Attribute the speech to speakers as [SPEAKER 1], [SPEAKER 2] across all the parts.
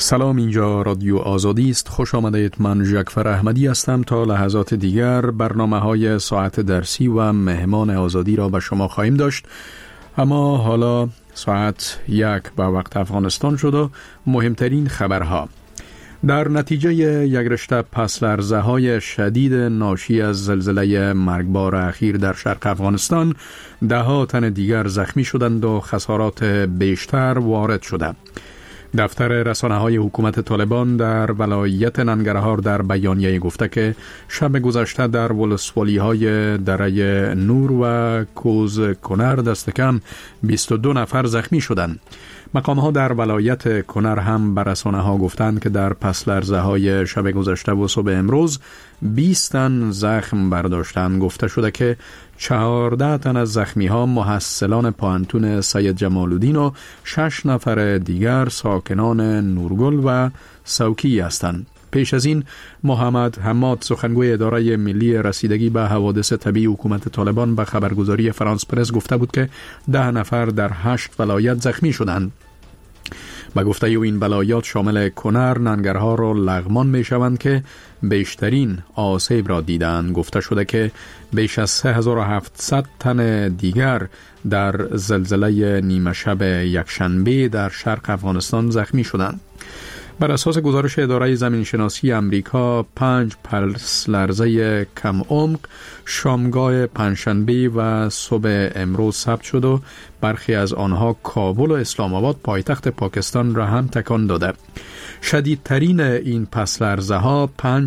[SPEAKER 1] سلام، اینجا رادیو آزادی است. خوش آمدید. من ژکفر احمدی هستم. تا لحظات دیگر برنامه‌های ساعت درسی و مهمان آزادی را به شما خواهیم داشت. اما حالا ساعت 1 به وقت افغانستان شد و مهمترین خبرها. در نتیجه یک رشته پس‌لرزه‌های شدید ناشی از زلزله مرگبار اخیر در شرق افغانستان، ده‌ها تن دیگر زخمی شدند و خسارات بیشتر وارد شده. دفتر رسانه‌های حکومت طالبان در ولایت ننگرهار در بیانیه گفته که شب گذشته در ولسوالی‌های دره نور و کوز کنر دست کم 22 نفر زخمی شدند. مقام‌ها در ولایت کنر هم به رسانه‌ها گفتند که در پس‌لرزه‌های شب گذشته و صبح امروز 20 تن زخم برداشتند. گفته شده که 14 تن از زخمی‌ها محصلان پوهنتون سید جمال الدین و 6 نفر دیگر ساکنان نورگل و سوکی هستند. پیش از این محمد حماد، سخنگوی اداره ملی رسیدگی به حوادث طبیعی حکومت طالبان، به خبرگزاری فرانس پرس گفته بود که 10 نفر در 8 ولایت زخمی شدند. به گفته او این ولایات شامل کنر، ننگرهار و لغمان می شوند که بیشترین آسیب را دیدند. گفته شده که بیش از 3700 تن دیگر در زلزله نیمه شب یکشنبه در شرق افغانستان زخمی شدند. بر اساس گزارش اداره زمینشناسی امریکا، 5 پس‌لرزه کم عمق شامگاه پنجشنبه و صبح امروز ثبت شد و برخی از آنها کابل و اسلام آباد پایتخت پاکستان را هم تکان داده. شدیدترین این پس‌لرزه ها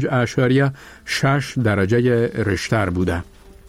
[SPEAKER 1] 5.6 درجه ریشتر بوده.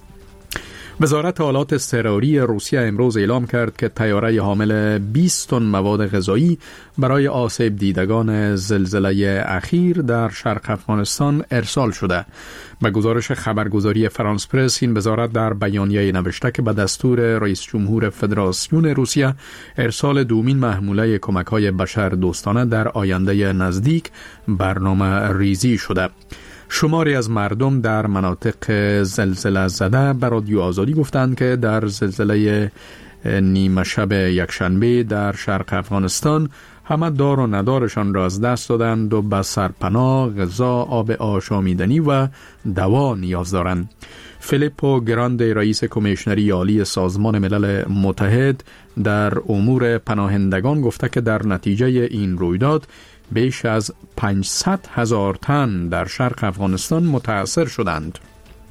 [SPEAKER 1] وزارت آلات اضطراری روسیه امروز اعلام کرد که طیاره حامل 20 تن مواد غذایی برای آسیب دیدگان زلزله اخیر در شرق افغانستان ارسال شده. به گزارش خبرگزاری فرانس پرس، این وزارت در بیانیه نوشته که به دستور رئیس جمهور فدراسیون روسیه ارسال دومین محموله کمک‌های بشر دوستانه در آینده نزدیک برنامه ریزی شده. شماری از مردم در مناطق زلزله زده به رادیو آزادی گفتند که در زلزله نیمه شب یکشنبه در شرق افغانستان همه دار و ندارشان را از دست دادند و به سرپناه، غذا، آب آشامیدنی و دوا نیاز دارند. فیلیپو گراندی، رئیس کمیشنری عالی سازمان ملل متحد در امور پناهندگان، گفته که در نتیجه این رویداد بیش از 500,000 تن در شرق افغانستان متاثر شدند.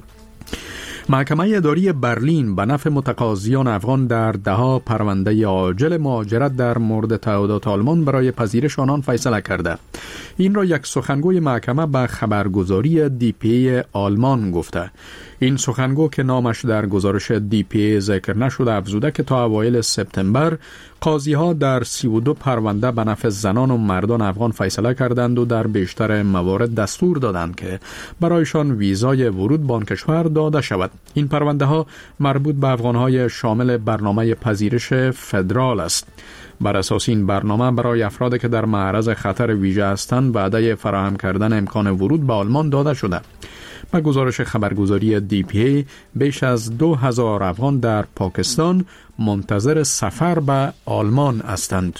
[SPEAKER 1] محکمه اداری برلین به نفع متقاضیان افغان در 10 پرونده عاجل مهاجرت در مورد تعهدات آلمان برای پذیرش آنان فیصله کرده. این را یک سخنگوی محکمه به خبرگزاری DPA آلمان گفته. این سخنگو که نامش در گزارش DPA ذکر نشده افزوده که تا اوایل سپتامبر قاضی‌ها در 32 پرونده به نفع زنان و مردان افغان فیصله کردند و در بیشتر موارد دستور دادند که برایشان ویزای ورود به آن کشور داده شود. این پرونده ها مربوط به افغان‌های شامل برنامه پذیرش فدرال است. بر اساس این برنامه برای افرادی که در معرض خطر ویژه هستند وعده فراهم کردن امکان ورود به آلمان داده شده. به گزارش خبرگزاری DPA بیش از 2000 افغان در پاکستان منتظر سفر به آلمان هستند.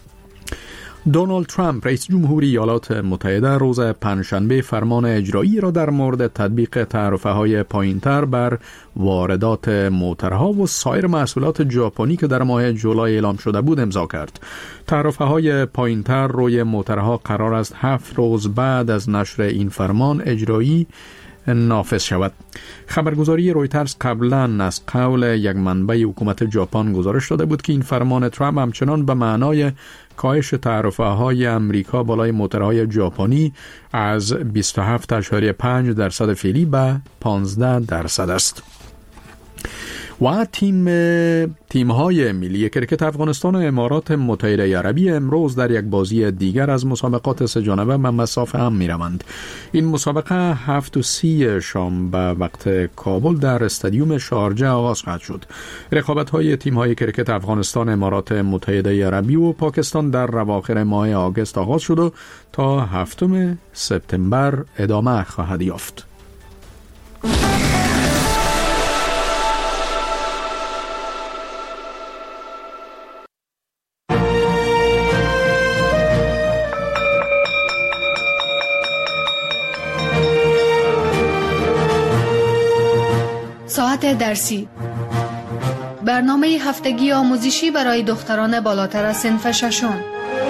[SPEAKER 1] دونالد ترامپ، رئیس جمهوری ایالات متحده، روز پنجشنبه فرمان اجرایی را در مورد تطبیق تعرفه‌های پایین‌تر بر واردات موترها و سایر محصولات ژاپنی که در ماه جولای اعلام شده بود امضا کرد. تعرفه‌های پایین‌تر روی موترها قرار است 7 روز بعد از نشر این فرمان اجرایی نافذ شود. خبرگزاری رویترز قبلا از قول یک منبع حکومت ژاپن گزارش داده بود که این فرمان ترامپ همچنان به معنای کاهش تعرفه‌های امریکا بالای موترهای ژاپنی از 27.5% فعلی به 15% است. و تیم‌های ملی کرکت افغانستان و امارات متحده عربی امروز در یک بازی دیگر از مسابقات سه‌جانبه به مسافه هم می‌روند. این مسابقه 7:30 شام به وقت کابل در استادیوم شارجه آغاز خواهد شد. رقابت‌های تیم‌های کرکت افغانستان، امارات متحده عربی و پاکستان در اواخر ماه آگوست آغاز شد و تا 7 سپتامبر ادامه خواهد یافت.
[SPEAKER 2] ساعت درسی، برنامه هفتگی آموزشی برای دختران بالاتر از صنف ششم.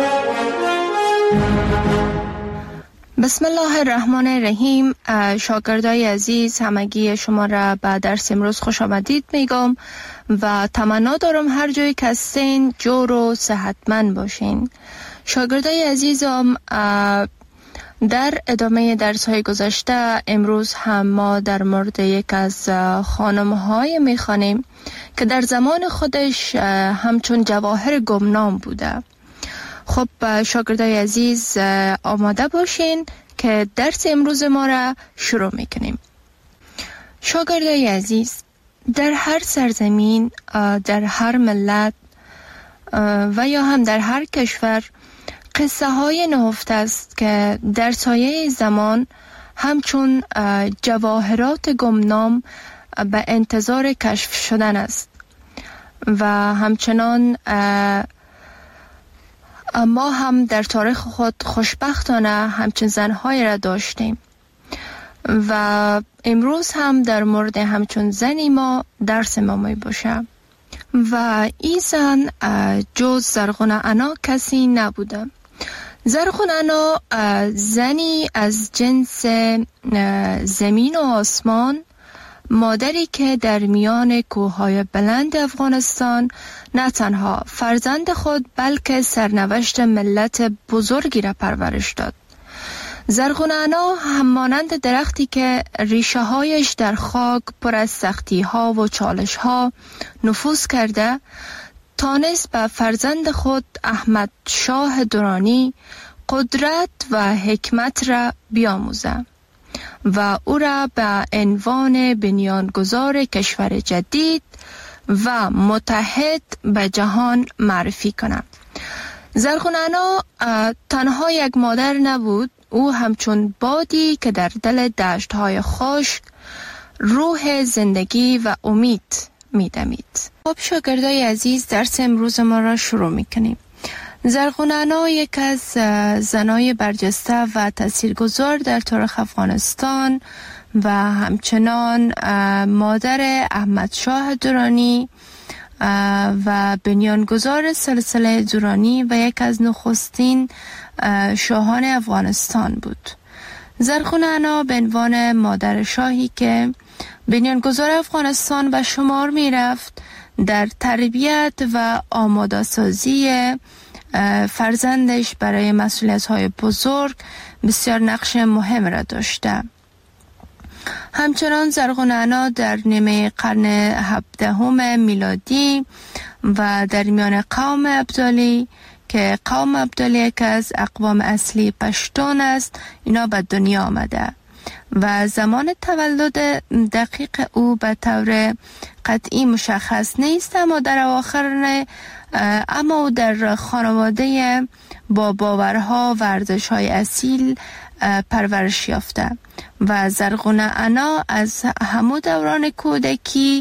[SPEAKER 3] بسم الله الرحمن الرحیم. شاگردای عزیز، همگی شما را به درس امروز خوش آمدید میگم و تمنا دارم هر جایی که هستین جور و صحتمند باشین. شاگردای عزیزم، در ادامه درس های گذشته امروز هم ما در مورد یک از خانم های میخوانیم که در زمان خودش همچون جواهر گمنام بوده. خب شاگردای عزیز، آماده باشین که درس امروز ما را شروع میکنیم. شاگردای عزیز، در هر سرزمین، در هر ملت و یا هم در هر کشور قصه های نهفته است که در سایه زمان همچون جواهرات گمنام به انتظار کشف شدن است و همچنان ما هم در تاریخ خود خوشبختانه همچون زنهای را داشتیم و امروز هم در مورد همچون زنی ما درس ما می باشه و این زن جز زرغونه انا کسی نبوده. زرغونه انا زنی از جنس زمین و آسمان، مادری که در میان کوههای بلند افغانستان نه تنها فرزند خود بلکه سرنوشت ملت بزرگی را پرورش داد. زرغونه انا همانند درختی که ریشه هایش در خاک پر از سختی ها و چالش ها نفوذ کرده، تانست به فرزند خود احمد شاه درانی قدرت و حکمت را بیاموزه و او را به عنوان بنیانگذار کشور جدید و متحد به جهان معرفی کنه. زرغونه انا تنها یک مادر نبود، او همچون بادی که در دل دشت‌های خشک روح زندگی و امید می‌دمید. خب شاگردای عزیز، درس امروز ما را شروع می‌کنیم. زرغونه انا یک از زنای برجسته و تاثیرگذار در تاریخ افغانستان و همچنان مادر احمد شاه درانی و بنیانگذار سلسله درانی و یک از نخستین شاهان افغانستان بود. زرغونه انا به عنوان مادر شاهی که بنیانگذار افغانستان به شمار می رفت، در تربیت و آماده سازی فرزندش برای مسئولیت‌های بزرگ بسیار نقش مهم را داشته. همچنان زرغونه انا در نیمه قرن 17 میلادی و در میان قوم ابدالی که قوم ابدالی یک از اقوام اصلی پشتون است، اینا به دنیا آمده و زمان تولد دقیق او به طور قطعی مشخص نیست، اما در اواخر او در خانواده با باورها و ارزش‌های اصیل پرورش یافته و زرغونه انا از همون دوران کودکی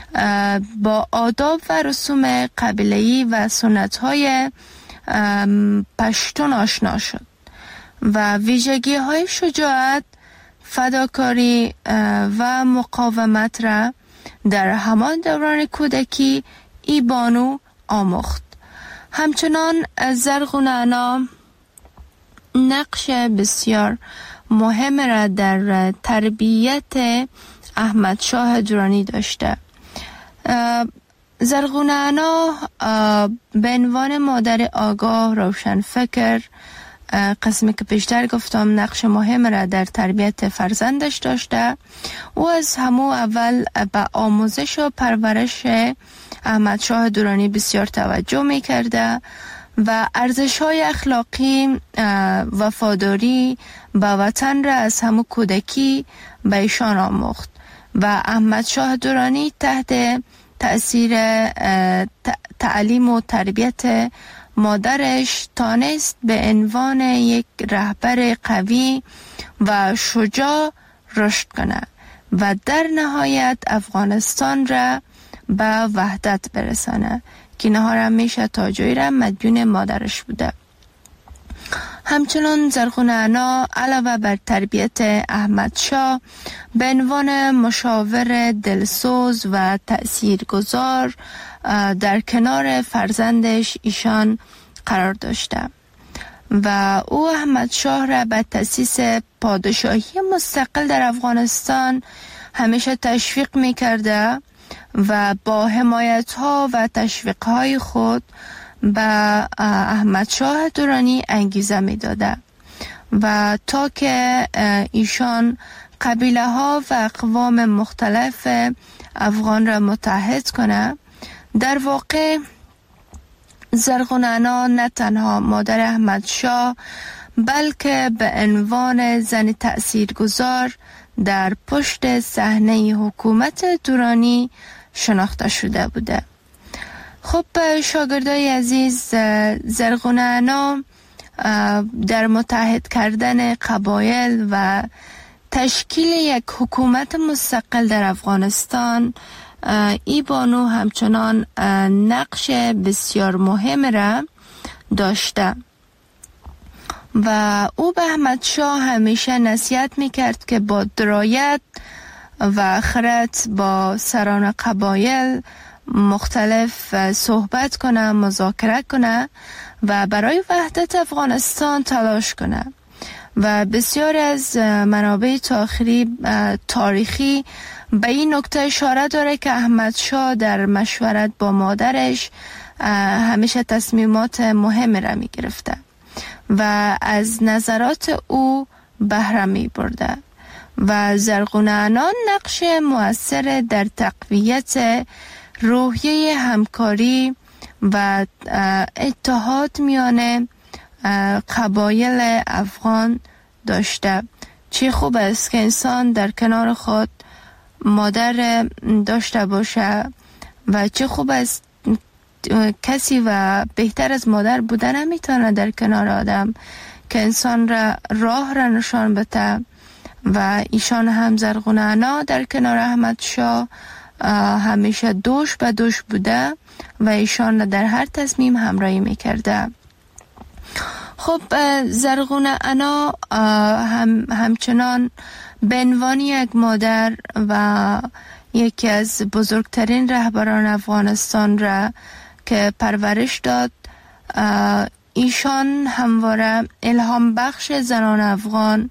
[SPEAKER 3] با آداب و رسوم قبیله‌ای و سنت‌های پشتون آشنا شد و ویژگی‌های شجاعت، فداکاری و مقاومت را در همان دوران کودکی ای بانو آموخت. همچنان زرغونه انا نقش بسیار مهم را در تربیت احمد شاه درانی داشته. زرغونه انا به عنوان مادر آگاه، روشن فکر، قسمی که پیشتر گفتم نقش مهم را در تربیت فرزندش داشته. او از همون اول به آموزش و پرورش احمد شاه درانی بسیار توجه می کرده و ارزش‌های اخلاقی، وفاداری به وطن را از همون کودکی به ایشان آموخت و احمد شاه درانی تحت تأثیر تعلیم و تربیت مادرش تانست به عنوان یک رهبر قوی و شجاع رشد کنه و در نهایت افغانستان را به وحدت برسانه که نهار همیشه تاجوی را مدیون مادرش بوده. همچنان زرغونه انا علاوه بر تربیت احمد شاه به عنوان مشاور دلسوز و تأثیرگذار در کنار فرزندش ایشان قرار داشته و او احمد شاه را به تأسیس پادشاهی مستقل در افغانستان همیشه تشویق می کرده و با حمایت ها و تشویق های خود به احمد شاه درانی انگیزه می داده و تا که ایشان قبیله ها و اقوام مختلف افغان را متحد کنه. در واقع زرغونه انا نه تنها مادر احمد شاه بلکه به عنوان زن تأثیرگذار در پشت صحنه حکومت درانی شناخته شده بوده. خب شاگردای عزیز، زرغونه انا در متحد کردن قبایل و تشکیل یک حکومت مستقل در افغانستان ای بانو همچنان نقش بسیار مهم را داشته و او به احمد شاه همیشه نصیحت میکرد که با درایت و خرد با سران قبایل مختلف صحبت کنه، مذاکره کنه و برای وحدت افغانستان تلاش کنه و بسیار از منابع تاریخی به این نکته اشاره داره که احمد شاه در مشورت با مادرش همیشه تصمیمات مهم را می گرفته و از نظرات او بهره می برده و زرغونه انا نقش مؤثر در تقویت روحیه همکاری و اتحاد میان قبایل افغان داشته. چه خوب است که انسان در کنار خود مادر داشته باشه و چه خوب است کسی و بهتر از مادر بودن نمیتونه در کنار آدم که انسان را راه را نشان بده و ایشان هم زرغونه انا در کنار احمد شاه همیشه دوش به دوش بوده و ایشان در هر تصمیم همراهی میکرده. خب زرغونه انا همچنان به عنوان یک مادر و یکی از بزرگترین رهبران افغانستان را که پرورش داد، ایشان همواره الهام بخش زنان افغان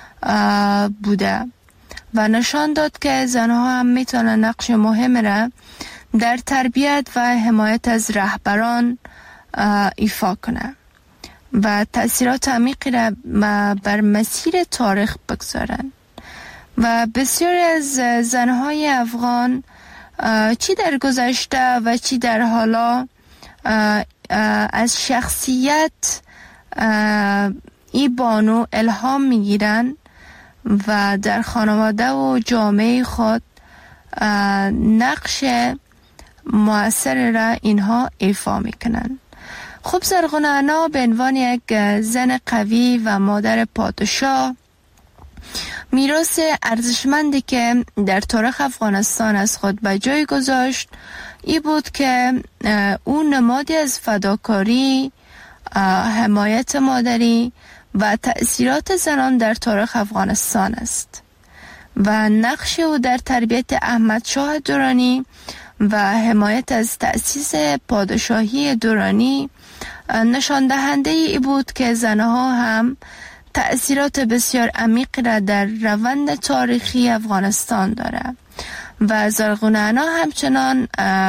[SPEAKER 3] بوده و نشان داد که زنها هم میتونن نقش مهم را در تربیت و حمایت از رهبران ایفا کنه و تأثیرات عمیقی را بر مسیر تاریخ بگذارن و بسیاری از زنهای افغان چی در گذشته و چی در حالا از شخصیت ای بانو الهام میگیرن و در خانواده و جامعه خود نقش مؤثر را اینها ایفا میکنن. خب زرغونه انا به عنوان یک زن قوی و مادر پادشاه میراث ارزشمندی که در تاریخ افغانستان از خود به جای گذاشت ای بود که او نمادی از فداکاری، حمایت مادری و تأثیرات زنان در تاریخ افغانستان است و نقش او در تربیت احمد شاه درانی و حمایت از تأسیس پادشاهی درانی نشان دهنده ای بود که زنها هم تأثیرات بسیار عمیق را در روند تاریخی افغانستان دارد و زرغونه انا همچنان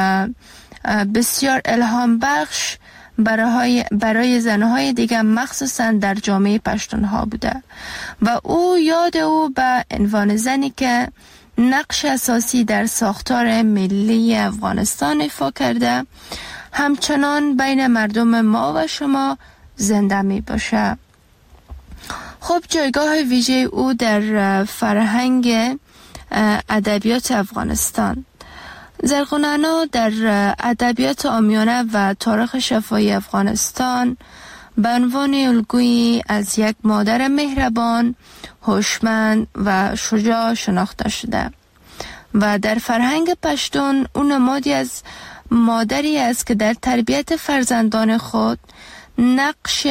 [SPEAKER 3] بسیار الهام بخش برای زنهای دیگر مخصوصا در جامعه پشتونها بوده و او یاد او به عنوان زنی که نقش اساسی در ساختار ملی افغانستان ایفا کرده همچنان بین مردم ما و شما زنده می باشه. خب جایگاه ویژه او در فرهنگ ادبیات افغانستان. زرغونه انا در ادبیات عامیانه و تاریخ شفاهی افغانستان به عنوان الگویی از یک مادر مهربان، هوشمند و شجاع شناخته شده و در فرهنگ پشتون اون نمادی از مادری است که در تربیت فرزندان خود نقش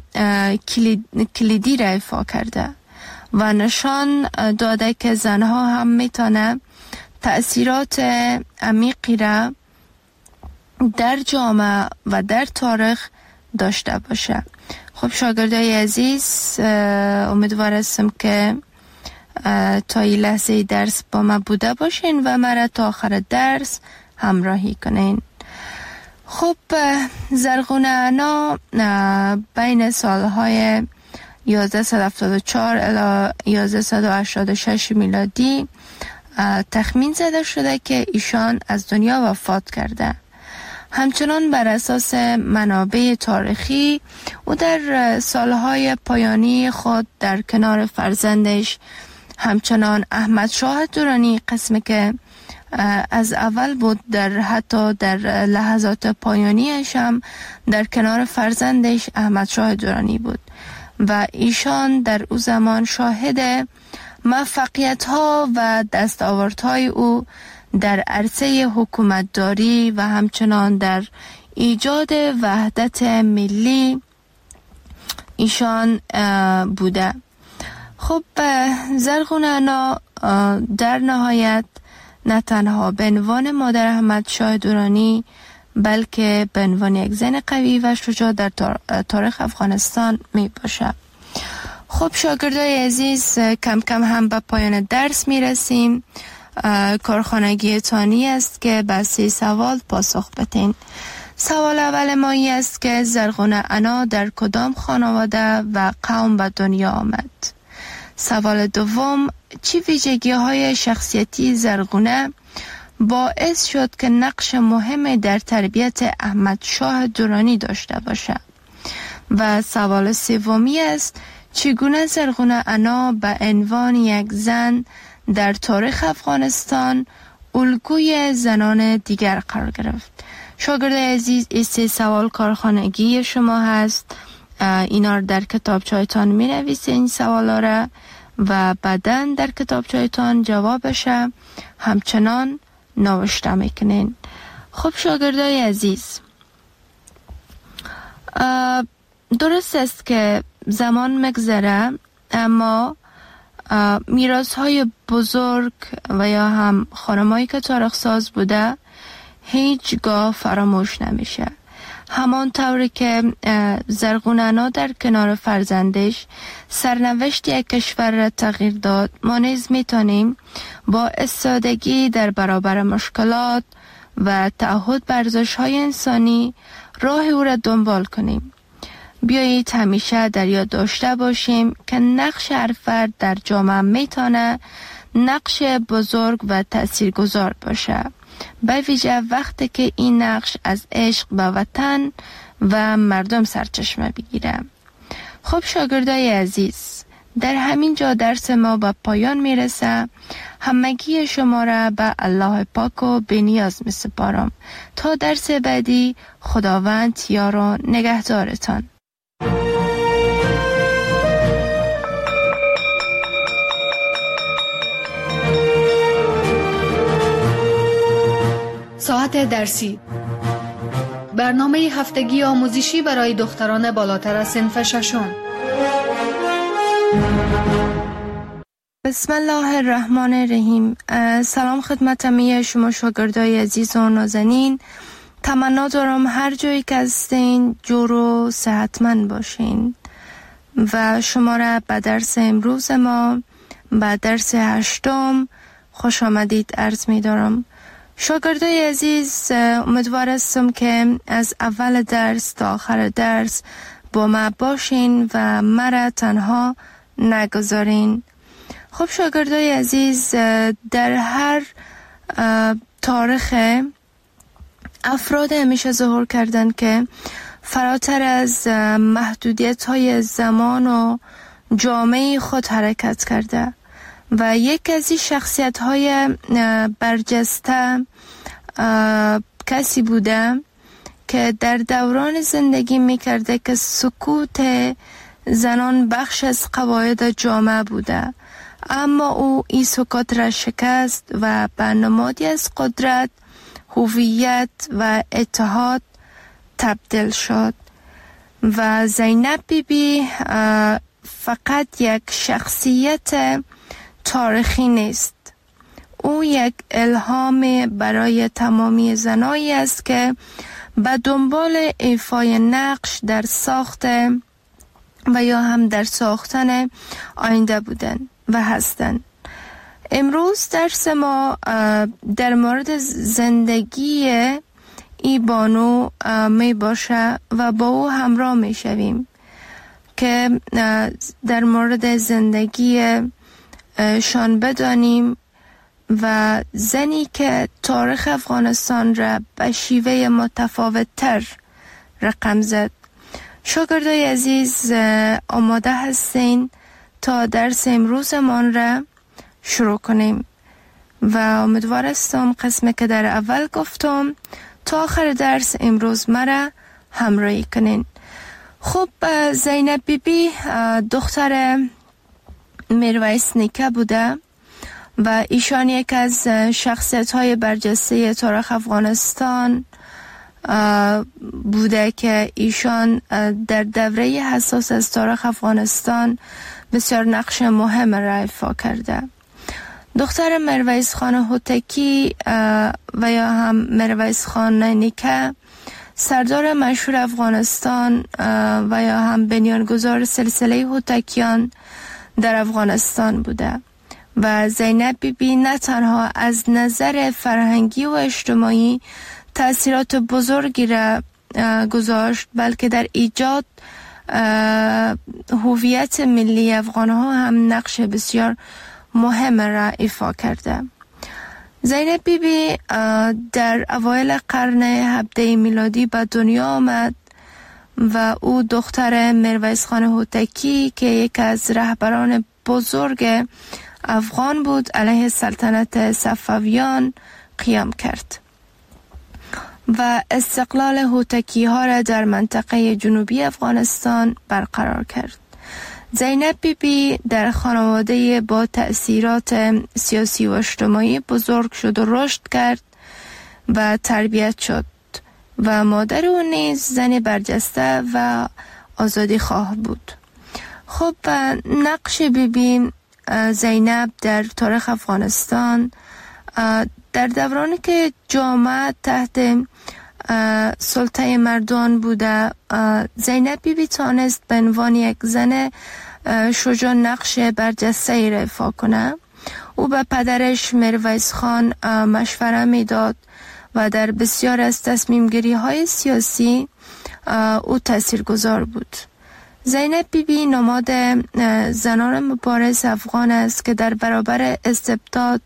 [SPEAKER 3] کلیدی را ایفا کرده و نشان داده که زنها هم میتونه تأثیرات عمیقی را در جامعه و در تاریخ داشته باشه. خب شاگردای عزیز، امیدوار هستم که تا این لحظه درس با ما بوده باشین و مرا تا آخر درس همراهی کنین. خب زرغونه انا بین سالهای 1174 الی 1186 میلادی تخمین زده شده که ایشان از دنیا وفات کرده. همچنان بر اساس منابع تاریخی او در سالهای پایانی خود در کنار فرزندش همچنان احمد شاه درانی، قسمی که از اول بود، حتی در لحظات پایانیش هم در کنار فرزندش احمد شاه درانی بود و ایشان در او زمان شاهد موفقیت ها و دستاوردهای او در عرصه حکومتداری و همچنان در ایجاد وحدت ملی ایشان بوده. خب زرغونه انا در نهایت نه تنها به عنوان مادر احمد شاه درانی بلکه به عنوان یک زن قوی و شجاع در تاریخ افغانستان می باشد. خب شاگردای عزیز، کم کم هم به پایان درس می رسیم. کارخانگی تانی است که به 3 سوال پاسخ بدین. سوال اول ما این است که زرغونه انا در کدام خانواده و قوم به دنیا آمد؟ سوال دوم، چه ویژگی‌های شخصیتی زرغونه باعث شد که نقش مهم در تربیت احمد شاه درانی داشته باشد؟ و سوال سومی است، چگونه زرغونه انا به عنوان یک زن در تاریخ افغانستان الگوی زنان دیگر قرار گرفت؟ شاگردای عزیز، این 3 سوال کارخانگی شما هست. اینا رو در کتابچه‌تان می نویسین این سوالا را و بعداً در کتابچه‌تان جوابش همچنان نوشته میکنین. خب شاگردای عزیز، درست است که زمان مگذره اما میراث‌های بزرگ و یا هم خانمایی که تاریخ ساز بوده هیچگاه فراموش نمیشه. همان طوری که زرغونه انا در کنار فرزندش سرنوشت یک کشور را تغییر داد، ما نیز میتونیم با استادگی در برابر مشکلات و تعهد بر ارزش‌های انسانی راه او را دنبال کنیم. بیایید همیشه در یاد داشته باشیم که نقش هر فرد در جامعه میتونه نقش بزرگ و تاثیرگذار باشه، به ویژه وقتی که این نقش از عشق به وطن و مردم سرچشمه بگیره. خب شاگردای عزیز، در همین جا درس ما به پایان میرسه. همگی شما را به الله پاک و بی‌نیاز می سپارم. تا درس بعدی، خداوند یار و نگهدارتان.
[SPEAKER 2] ساعت درسی، برنامه هفتگی آموزشی برای دختران بالاتر از صنف ششم.
[SPEAKER 3] بسم الله الرحمن الرحیم. سلام خدمت همه شما شاگردای عزیز و نازنین. تمنا دارم هر جایی که هستین جور و صحتمند باشین و شما را به درس امروز ما، به درس 8 خوش آمدید عرض می دارم. شاگردای عزیز، امیدوار هستم که از اول درس تا آخر درس با ما باشین و مرا تنها نگذارین. خب شاگردای عزیز، در هر تاریخ افراد همیشه ظهور کردن که فراتر از محدودیت های زمان و جامعه خود حرکت کرده و یک از این شخصیت های برجسته کسی بوده که در دوران زندگی میکرده که سکوت زنان بخش از قواعد جامعه بوده، اما او این سکوت را شکست و به نمادی از قدرت، هویت و اتحاد تبدیل شد. و زینب بیبی فقط یک شخصیت تاریخی نیست، او یک الهام برای تمامی زنایی است که به دنبال ایفای نقش در ساخت و یا هم در ساختن آینده بودن و هستند. امروز درس ما در مورد زندگی ای بانو می باشه و با او همراه می شویم که در مورد زندگی شان بدانیم و زنی که تاریخ افغانستان را به شیوه متفاوت تر رقم زد. شاگردای عزیز آماده هستین تا درس امروزمان را شروع کنیم و امیدوار هستم قسمی که در اول گفتم تا آخر درس امروز مرا همراهی کنین. خب زینب بیبی دختر میرویس نیکه بوده و ایشان یک از شخصیت‌های برجسته تاریخ افغانستان بوده که ایشان در دوره حساس از تاریخ افغانستان بسیار نقش مهم را ایفا کرده. دختر میرویس خان هوتکی و یا هم میرویس خان نیکه سردار مشهور افغانستان و یا هم بنیانگذار سلسله هوتکیان در افغانستان بوده و زینب بیبی نه تنها از نظر فرهنگی و اجتماعی تأثیرات بزرگی را گذاشت بلکه در ایجاد هویت ملی افغانها هم نقش بسیار مهم را ایفا کرده. زینب بیبی در اوایل قرن 17 میلادی به دنیا آمد و او دختر میرویس خان هوتکی که یک از رهبران بزرگ افغان بود علیه سلطنت صفویان قیام کرد و استقلال هوتکی ها را در منطقه جنوبی افغانستان برقرار کرد. زینب بیبی در خانواده با تأثیرات سیاسی و اجتماعی بزرگ شد و رشد کرد و تربیت شد و مادر او نیز زن برجسته و آزادی خواه بود. خب نقش بیبی زینب در تاریخ افغانستان در دورانی که جامعه تحت سلطه مردان بوده، زینب بیبی تانست به عنوان یک زن شجاع نقش برجسته ای را ایفا کنه. او به پدرش میرویس خان مشوره میداد و در بسیار از تصمیم گیری های سیاسی او تاثیرگذار بود. زینب بیبی نماد زنان مبارز افغان است که در برابر استبداد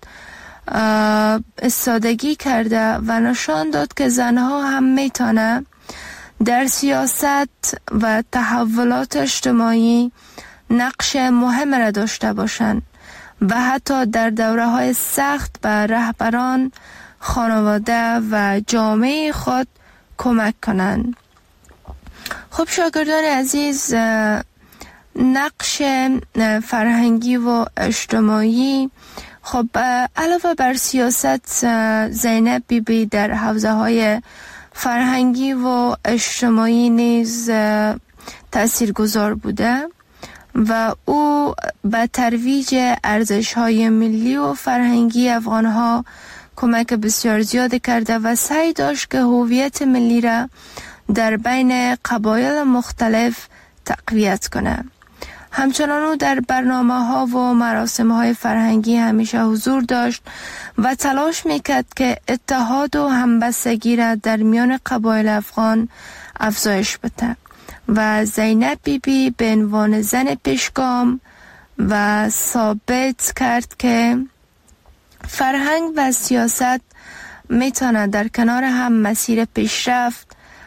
[SPEAKER 3] استادگی کرده و نشان داد که زنها هم میتونه در سیاست و تحولات اجتماعی نقش مهم را داشته باشند و حتی در دوره‌های سخت به رهبران، خانواده و جامعه خود کمک کنند. خب شاگردان عزیز، نقش فرهنگی و اجتماعی، خب علاوه بر سیاست، زینب بیبی در حوزه های فرهنگی و اجتماعی نیز تاثیرگذار بوده و او به ترویج ارزش‌های ملی و فرهنگی افغان‌ها کمک بسیار زیاد کرده و سعی داشت که هویت ملی را در بین قبایل مختلف تقویت کنه. همچنان او در برنامه‌ها و مراسم‌های فرهنگی همیشه حضور داشت و تلاش میکرد که اتحاد و همبستگی را در میان قبایل افغان افزایش بده و زینب بیبی به عنوان زن پیشگام و ثابت کرد که فرهنگ و سیاست میتونه در کنار هم مسیر پیشرفت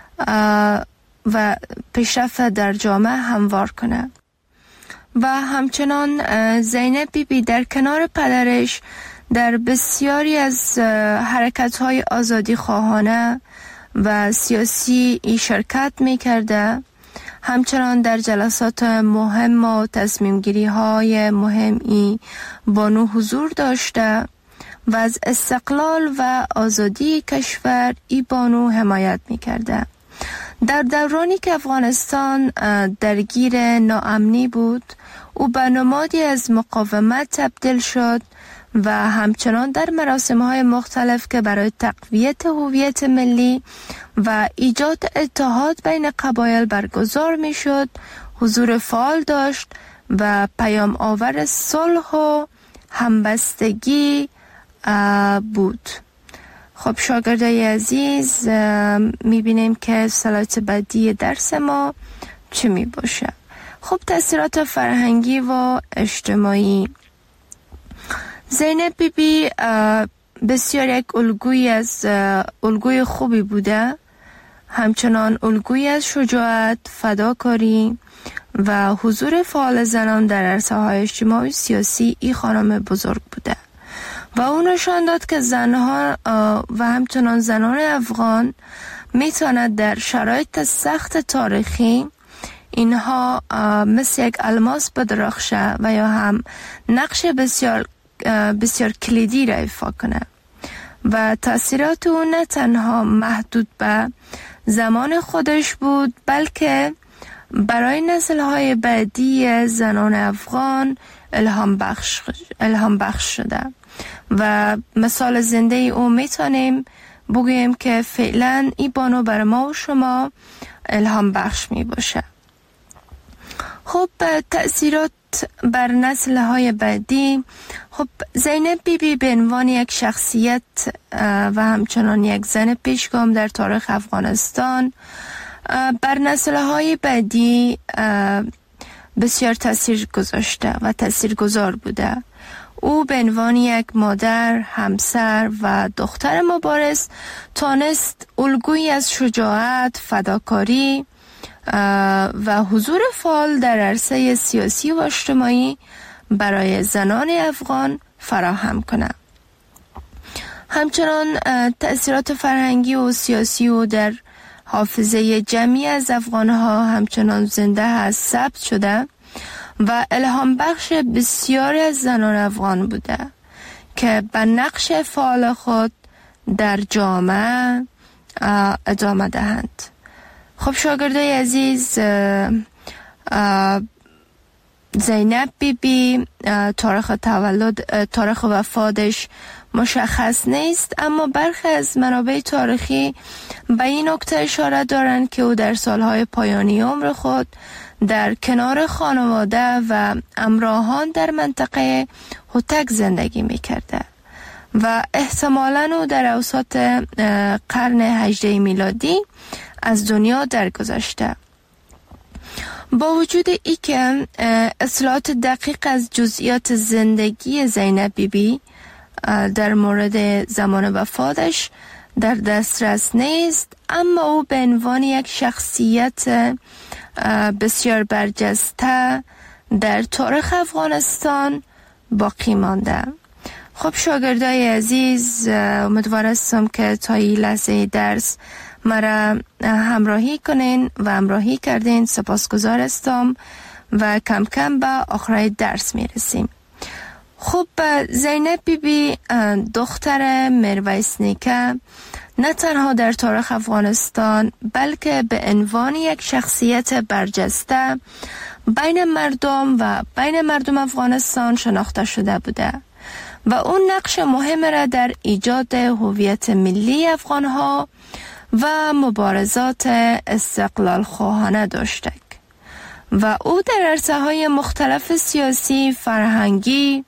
[SPEAKER 3] و پیشرفت در جامعه هموار کنه. و همچنان زینب بیبی در کنار پدرش در بسیاری از حرکت‌های آزادی خواهانه و سیاسی شرکت می‌کرده. همچنان در جلسات مهم و تصمیم‌گیری‌های مهمی بانو حضور داشته و از استقلال و آزادی کشور ای بانو حمایت می‌کرده. در دورانی که افغانستان درگیر ناامنی بود، او به نمادی از مقاومت تبدیل شد و همچنان در مراسم‌های مختلف که برای تقویت هویت ملی و ایجاد اتحاد بین قبایل برگزار می‌شد، حضور فعال داشت و پیام آور صلح و همبستگی بود. خب شاگردای عزیز، می‌بینیم که سلایت بعدی درس ما چی می‌باشه؟ خب تأثیرات فرهنگی و اجتماعی. زینب بیبی بسیار یک الگوی خوبی بوده، همچنان الگوی از شجاعت، فداکاری و حضور فعال زنان در عرصه‌های اجتماعی و سیاسی این خانم بزرگ بوده و او نشان داد که زنها و همچنان زنان افغان میتواند در شرایط سخت تاریخی اینها مثل یک الماس بدرخشه و یا هم نقش بسیار کلیدی را ایفا کنه و تأثیرات او نه تنها محدود به زمان خودش بود، بلکه برای نسل‌های بعدی زنان افغان الهام بخش شده و مثال زنده او میتونیم بگوییم که فعلا این بانو بر ما و شما الهام بخش می باشه. خب تأثیرات بر نسل‌های بعدی. خب زینب بیبی به عنوان یک شخصیت و همچنان یک زن پیشگام در تاریخ افغانستان بر نسل‌های بعدی بسیار تأثیر گذاشته و تأثیرگذار بوده. او به عنوان یک مادر، همسر و دختر مبارز تانست الگویی از شجاعت، فداکاری و حضور فعال در عرصه سیاسی و اجتماعی برای زنان افغان فراهم کنند. همچنان تأثیرات فرهنگی و سیاسی او در حافظه جمعی از افغانها همچنان زنده هست، ثبت شده و الهام بخش بسیاری از زنان افغان بوده که به نقش فعال خود در جامعه ادامه دهند. خب شاگردای عزیز، زینب بیبی تاریخ وفاتش مشخص نیست، اما برخی از منابع تاریخی به این نکته اشاره دارند که او در سالهای پایانی عمر خود در کنار خانواده و همراهان در منطقه هوتک زندگی می‌کرده و احتمالاً او در اوسط قرن 18 میلادی از دنیا درگذشته. با وجود ای که اطلاعات دقیق از جزئیات زندگی زینب بیبی در مورد زمان وفاتش در دسترس نیست، اما او به عنوان یک شخصیت بسیار برجسته در تاریخ افغانستان باقی مانده. خب شاگردای عزیز، امیدوار هستم که تا این لحظه درس مرا همراهی کنین و همراهی کردین. سپاسگزار هستم و کم کم به آخر درس میرسیم. خب زینب بیبی دختر میرویس نیکه نه تنها در تاریخ افغانستان بلکه به عنوان یک شخصیت برجسته بین مردم افغانستان شناخته شده بوده و اون نقش مهم را در ایجاد هویت ملی افغانها و مبارزات استقلال خواهانه داشته و او در عرصه‌های مختلف سیاسی، فرهنگی،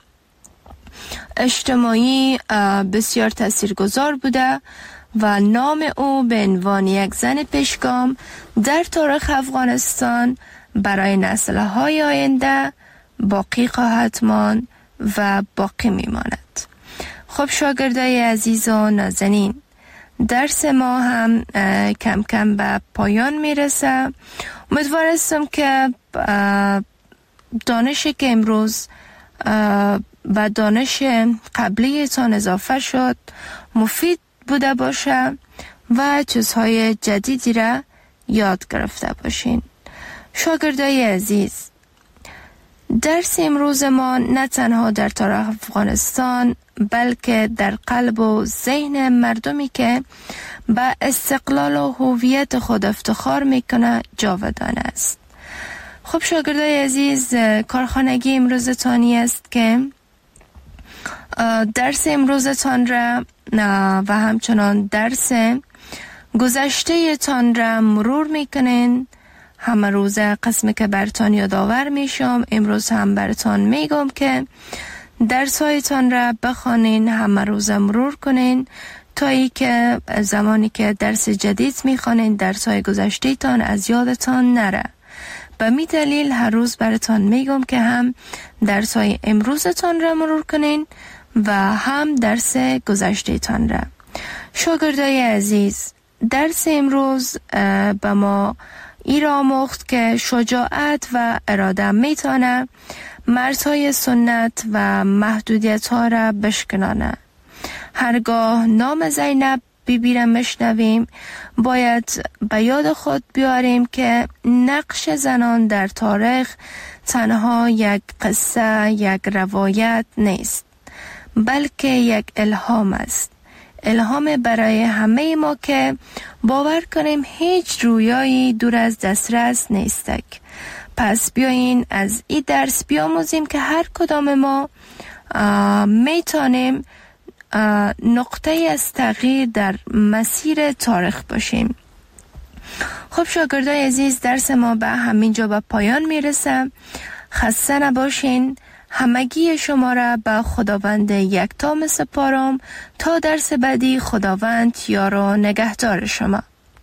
[SPEAKER 3] اجتماعی بسیار تاثیرگذار بوده و نام او به عنوان یک زن پیشگام در تاریخ افغانستان برای نسل‌های آینده باقی خواهد ماند و باقی میماند. خب شاگردای عزیز و نازنین، درس ما هم کم کم به پایان میرسه. امیدوار هستم که دانشی که امروز و دانش قبلیتان اضافه شد مفید بوده باشه و چیزهای جدیدی را یاد گرفته باشین. شاگردای عزیز، درس امروز ما نه تنها در تاریخ افغانستان بلکه در قلب و ذهن مردمی که به استقلال و هویت خود افتخار میکنه جاودانه است. خب شاگردای عزیز، کارخانگی امروزتانی است که درس امروزتان را و همچنان درس گذشته تان را مرور میکنین. همه روزه قسمی که برتان یادآور میشم، امروز هم برتان میگم که درسایتان را بخوانین، همه روزه مرور کنین تا ای که زمانی که درس جدید میخوانین درسای گذشته تان از یادتان نره. به می دلیل هر روز برتان میگم که هم درسای امروزتان را مرور کنین و هم درس گذشته تان را. شاگردای عزیز، درس امروز به ما ای را آموخت که شجاعت و اراده میتونه مرزهای سنت و محدودیت ها را بشکنانه. هرگاه نام زینب بیبی را مشنویم باید به یاد خود بیاریم که نقش زنان در تاریخ تنها یک قصه، یک روایت نیست، بلکه یک الهام است. الهام برای همه ما که باور کنیم هیچ رویایی دور از دسترس نیستک. پس بیایین از این درس بیاموزیم که هر کدام ما میتونیم نقطه از تغییر در مسیر تاریخ باشیم. خب شاگردای عزیز، درس ما به همینجا به پایان میرسه. خسته نباشین. همگی شما را به خداوند یکتا میسپارم تا درس بعدی. خداوند یار و نگهدار شما.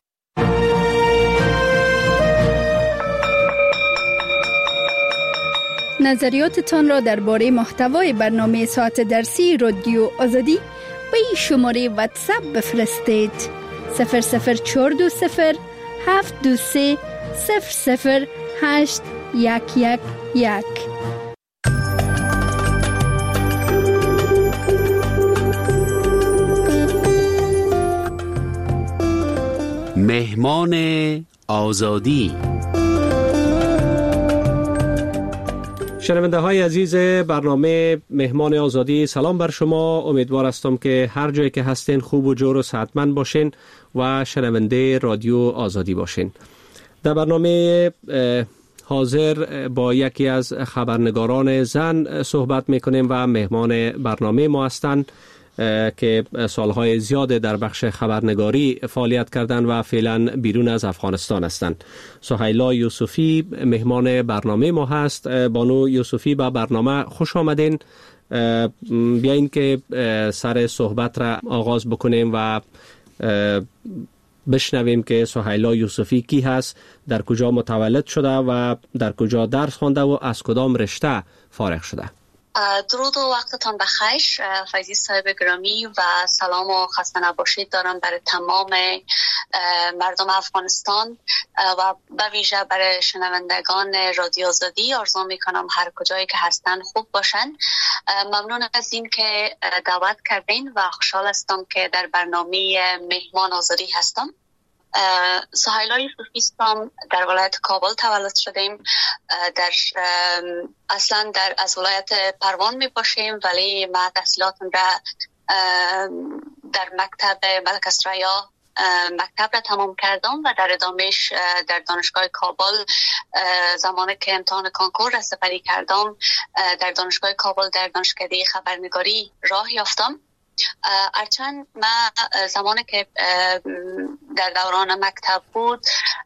[SPEAKER 4] نظریاتتان را درباره محتوای برنامه ساعت درسی رادیو آزادی به این شماره واتساپ بفرستید: 00420 723 00811.
[SPEAKER 5] مهمان آزادی.
[SPEAKER 6] شنونده های عزیز برنامه مهمان آزادی، سلام بر شما. امیدوار هستم که هر جایی که هستین خوب و جور و صحتمند باشین و شنونده رادیو آزادی باشین. در برنامه حاضر با یکی از خبرنگاران زن صحبت میکنیم و مهمان برنامه ما هستند که سالهای زیاد در بخش خبرنگاری فعالیت کردند و فعلا بیرون از افغانستان هستند. سهیلا یوسفی مهمان برنامه ما هست. بانو یوسفی به برنامه خوش آمدین. بیاین که سر صحبت را آغاز بکنیم و بشنویم که سهیلا یوسفی کی هست، در کجا متولد شده و در کجا درس خوانده و از کدام رشته فارغ شده.
[SPEAKER 7] درود و وقتتان بخیر فیضی صاحب گرامی و سلام و خسته نباشید دارم برای تمام مردم افغانستان و به ویژه برای شنوندگان رادیو آزادی. آرزو میکنم هر کجایی که هستن خوب باشن. ممنون از این که دعوت کردین و خوشحال هستم که در برنامه مهمان آزادی هستم. سهیلا یوسفی هستم، در ولایت کابل تولد شدیم. اصلا از ولایت پروان می باشیم، ولی ما تحصیلاتم را در مکتب ملک اسریا مکتب را تمام کردم و در ادامهش در دانشگاه کابل زمانی که امتحان کنکور را سپری کردم در دانشگاه کابل در دانشکده خبرنگاری راه یافتم. هرچند ما زمانی که در دوران مکتب بود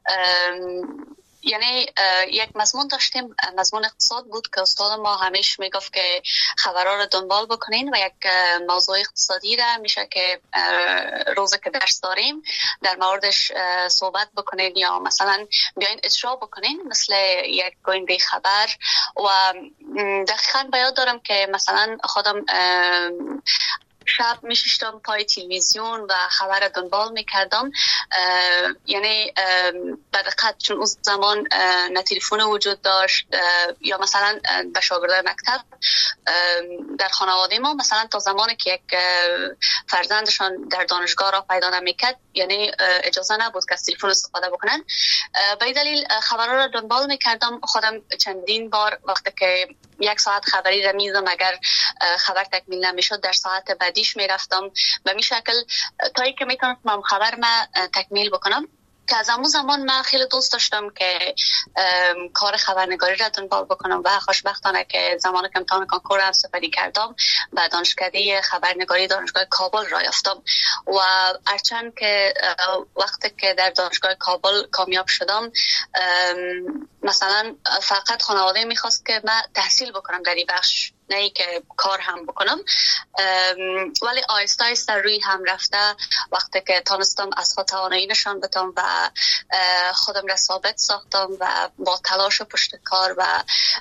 [SPEAKER 7] یعنی یک مضمون داشتیم، مضمون اقتصاد بود که استاد ما همیشه میگفت که خبرها رو دنبال بکنین و یک موضوع اقتصادی را میشه که روزی که درس داریم در موردش صحبت بکنین یا مثلا بیاین اجرا بکنین مثل یک گوینده خبر. و دقیقاً به یاد دارم که مثلا خودم شب میشیشتم پای تلویزیون و خبر دنبال میکردم. یعنی به دقت، چون اون زمان نه تلفن وجود داشت یا مثلا به شاگردای مکتب در خانواده ما مثلا تا زمانی که یک فرزندشان در دانشگاه را پیدا نمیکرد، یعنی اجازه نبود که از تلفن استفاده بکنن. به دلیل خبرها را دنبال میکردم. خودم چندین بار وقتی که 1 ساعت خبری را میزدم، اگر خبر تکمیل نمیشد در ساعت بعدیش میرفتم به می شکل تا اینکه میتونستم خبر ما تکمیل بکنم. که از همون زمان من خیلی دوست داشتم که کار خبرنگاری را دنبال بکنم و خوشبختانه که زمانی که امتحان کنکور هم سپری کردم و دانشکده خبرنگاری دانشگاه کابل را یافتم. و هرچند که وقتی که در دانشگاه کابل کامیاب شدم، مثلا فقط خانواده میخواست که من تحصیل بکنم در این بخش، نه ای که کار هم بکنم. ولی آیسته آیسته روی هم رفته، وقتی که تانستم از خود توانایی نشان بدم و خودم را ثابت ساختم و با تلاش و پشت کار و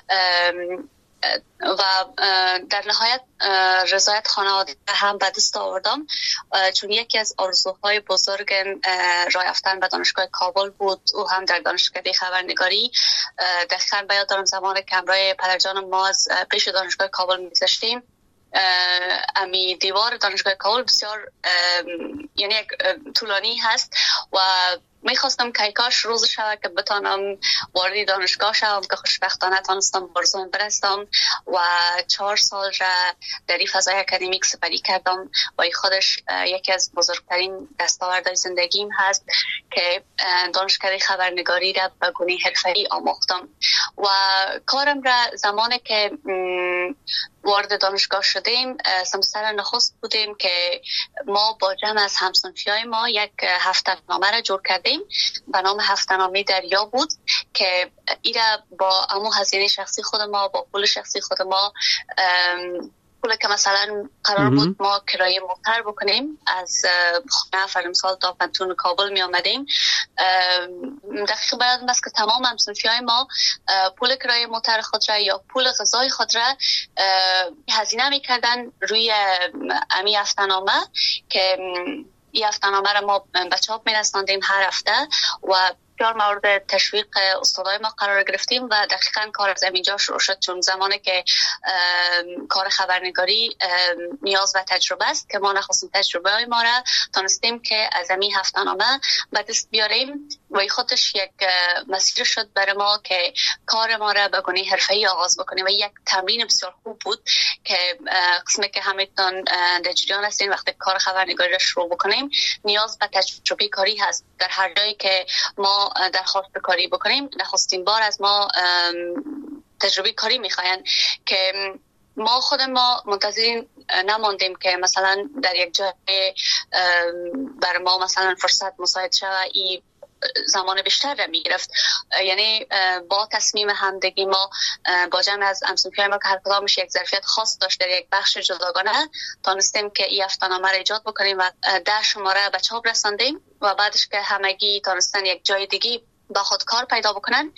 [SPEAKER 7] در نهایت رضایت خانواده هم به دست آوردم، چون یکی از آرزوهای بزرگ راه یافتن به دانشگاه کابل بود، او هم در دانشکده خبرنگاری. دقیقاً به یاد دارم زمانی که همراه پدرجانم ما از پیش دانشگاه کابل می‌گذشتیم، امی دیوار دانشگاه کابل بسیار یعنی یک طولانی هست و میخواستم که کاش روز شود که بتانم وارد دانشگاه شوم، که خوشبختانه تانستم برزون برستم و 4 سال را در این فضای اکادمیک سپری کردم و این خودش یکی از بزرگترین دستاوردهای زندگیم هست که دانشکده خبرنگاری را به گونه حرفه‌ای آموختم. و کارم را زمانی که وارد دانشگاه شدیم، سمستر نخست بودیم که ما با جمع از همصنفیای ما یک هفته‌نامه را جور کردیم به نام هفته‌نامه دریا بود که ایرا با همون هزینه شخصی خود ما، با پول شخصی خود ما، پول که مثلا قرار بود ما کرایه موتر بکنیم از خانه فرمسال تا پنتون کابل می آمدیم، دقیق باید است که تمام همصنفیای ما پول کرایه موتر خود را یا پول غذای خود را هزینه می کردن روی امی هفته‌نامه که این هفته‌نامه را ما به چاپ می رساندیم هر هفته و بسیار مورد تشویق استادای ما قرار گرفتیم و دقیقاً کار از اینجا شروع شد، چون زمانی که کار خبرنگاری نیاز و تجربه است که ما نخواستیم تجربه ما را تانستیم که از این هفته‌نامه به دست بیاریم و این خودش یک مسیر شد برای ما که کار ما را به گونه حرفه‌ای آغاز بکنیم و یک تمرین بسیار خوب بود که قسمی که همتون در جریان هستین وقتی کار خبرنگاری را شروع بکنیم نیاز به تجربه کاری هست. در هر جایی که ما درخواست کاری بکنیم نخستین بار از ما تجربه کاری میخواین که ما خود ما منتظرین نماندیم که مثلا در یک جای بر ما مثلا فرصت مساعد شود، این زمان بیشتر را میگرفت. یعنی با تصمیم همدگی ما با جمع از همصنفیای ما که هر کدامش یک ظرفیت خاص داشت در یک بخش جداگانه تانستیم که این هفته‌نامه را ایجاد بکنیم و 10 شماره به چاپ رساندیم و بعدش که همگی تانستن یک جای دیگه با خود کار پیدا بکنن،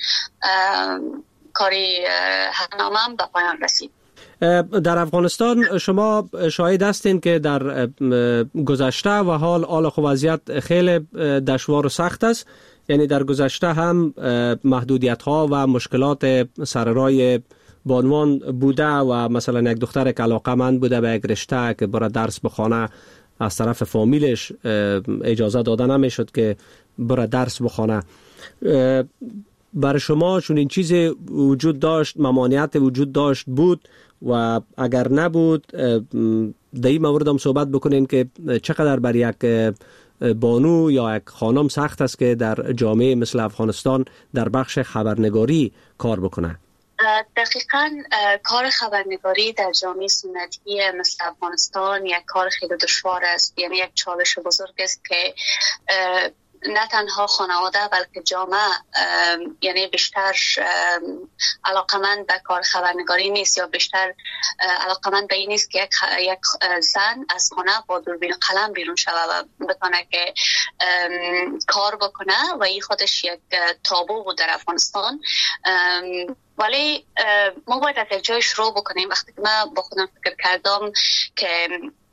[SPEAKER 7] کاری هفته‌نامه هم به پایان رسید.
[SPEAKER 6] در افغانستان شما شاهد هستین که در گذشته و حال وضعیت خیلی دشوار و سخت است. یعنی در گذشته هم محدودیت ها و مشکلات سر راه بانوان بوده و مثلا یک دختر که علاقه‌مند بوده به یک رشته که برای درس بخونه از طرف فامیلش اجازه داده نمیشد که برای درس بخونه. برای شما چون این چیز وجود داشت، ممانعت وجود داشت بود و اگر نبود در این مورد هم صحبت بکنین که چقدر بر یک بانو یا یک خانم سخت است که در جامعه مثل افغانستان در بخش خبرنگاری کار بکنه؟
[SPEAKER 7] دقیقاً کار خبرنگاری در جامعه سنتی مثل افغانستان یک کار خیلی دشوار است. یعنی یک چالش بزرگ است که نه تنها خانواده بلکه جامعه یعنی بیشتر علاقمند به کار خبرنگاری نیست یا بیشتر علاقمند به این نیست که یک زن از خانه با دوربین قلم بیرون شود و بتونه که کار بکنه و این خودش یک تابو بود در افغانستان. ولی ما باید از یک جای شروع بکنیم. وقتی که من با خودم فکر کردم که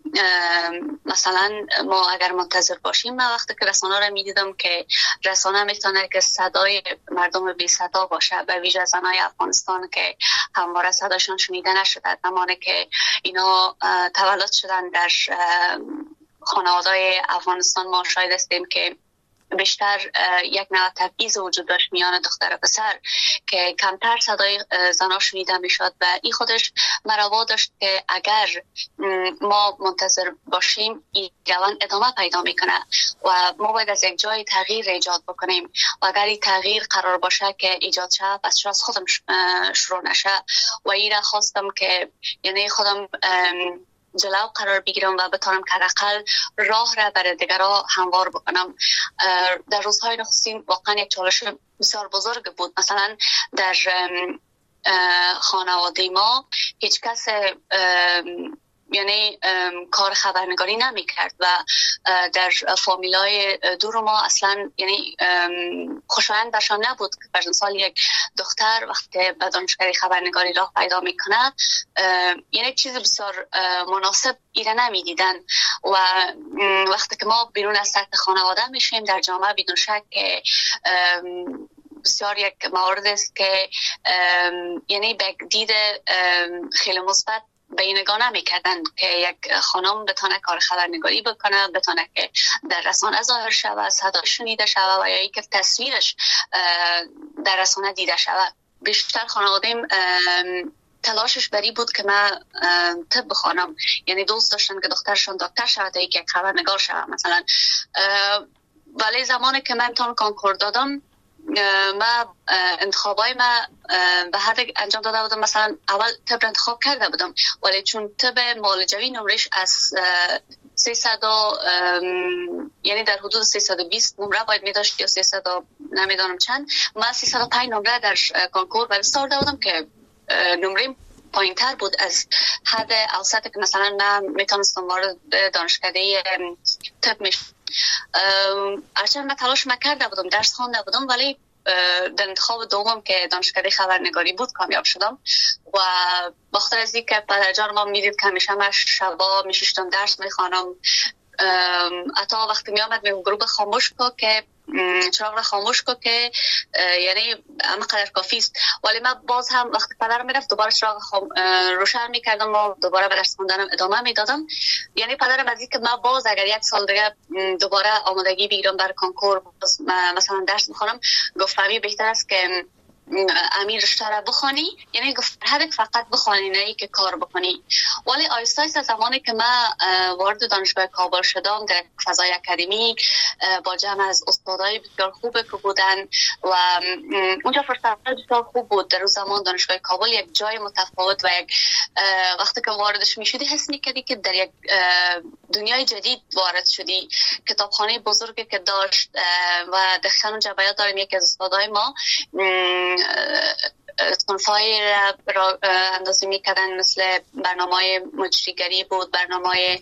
[SPEAKER 7] مثلا ما اگر منتظر باشیم، من وقتی که رسانه را میدیدم که رسانه میتونه که صدای مردم بی صدا باشه، به ویژه زنای افغانستان که همواره صداشون شنیده نشده، زمانی که اینا تولد شدن در خانواده‌های افغانستان ما شاهد هستیم که بیشتر یک نوع تبعیض وجود داشت میان دختر و پسر که کمتر صدای زنا شنیده میشد و این خودش مرا داشت که اگر ما منتظر باشیم این روند ادامه پیدا میکنه و ما باید از یک جای تغییر ایجاد بکنیم و اگر این تغییر قرار باشه که ایجاد شه پس چرا از خودم شروع نشه و این را خواستم که یعنی خودم جلو قرار بگیرم و بتونم که حداقل راه را برای دیگران هموار بکنم. در روزهای نخستین واقعا یک چالش بسیار بزرگ بود. مثلا در خانواده ما هیچ کس یعنی کار خبرنگاری نمی کرد و در فامیلای دور ما اصلا یعنی خوشایند برشان نبود که پر سال یک دختر وقتی به دانشگاه خبرنگاری راه پیدا میکنه یعنی چیز بسیار مناسب ایره نمی دیدن و وقتی که ما بیرون از سطح خانواده میشیم در جامعه بدون شک بسیار یک مورد است که یعنی به دید خیلی مثبت به این نگاه نمی‌کردن که یک خانم بتونه کار خبرنگاری بکنه، بتونه که در رسانه ظاهر شود، صداش شنیده شود و یا اینکه تصویرش در رسانه دیده شود. بیشتر خانواده‌ام تلاشش بری بود که من طب بخوانم، یعنی دوست داشتن که دخترشون دکتر شود تا یک خبرنگار شود مثلا. ولی زمانی که من امتحان کنکور دادم من انتخابای من به حد انجام داده بودم، مثلا اول طب انتخاب کرده بودم ولی چون طب معالجوی نمرش از 300 یعنی در حدود 320 نمره باید می داشت یا 300 نمیدانم چند، من 305 نمره در کنکور برای داده بودم که نمره پایین تر بود از حد اوسطی که مثلا من میتونستم وارد دانشکده طب میشم. هرچند من تلاش کرده بودم، درس خوانده بودم، ولی در انتخاب دوم که دانشکده خبرنگاری بود کامیاب شدم و بخاطر از اینکه پدرجان ما میدید که همیشه من شبا میشیشتم درس میخوانم، حتی وقتی میامد میگم گروه خاموش کو که چراغ را خاموش کو که یعنی اما قدر کافی است، ولی من باز هم وقتی پدرم میرفت دوباره چراغ روشن میکردم و دوباره به درس خوندنم ادامه میدادم. یعنی پدرم از اینکه من باز اگر یک سال دیگه دوباره آمادگی بگیرم برای کنکور مثلا درس میخونم، گفت فهمی بهتر است که امیر رشته را بخوانی، یعنی گفت هدف فقط بخوانی نه که کار بکنی. ولی آیسته آیسته زمانی که من وارد دانشگاه کابل شدم در فضای اکادمیک با جمع از استادای بسیار خوبه که بودن و اونجا فرصت بسیار خوب بود. در اون زمان دانشگاه کابل یک جای متفاوت و یک وقتی که واردش میشدی حس میکردی که در یک دنیای جدید وارد شدی. کتابخانه بزرگی که داشت و دقیقاً اونجا بیاد داریم یکی از استادای ما صنفای را اندازی میکردن، مثل برنامه مجریگری بود، برنامه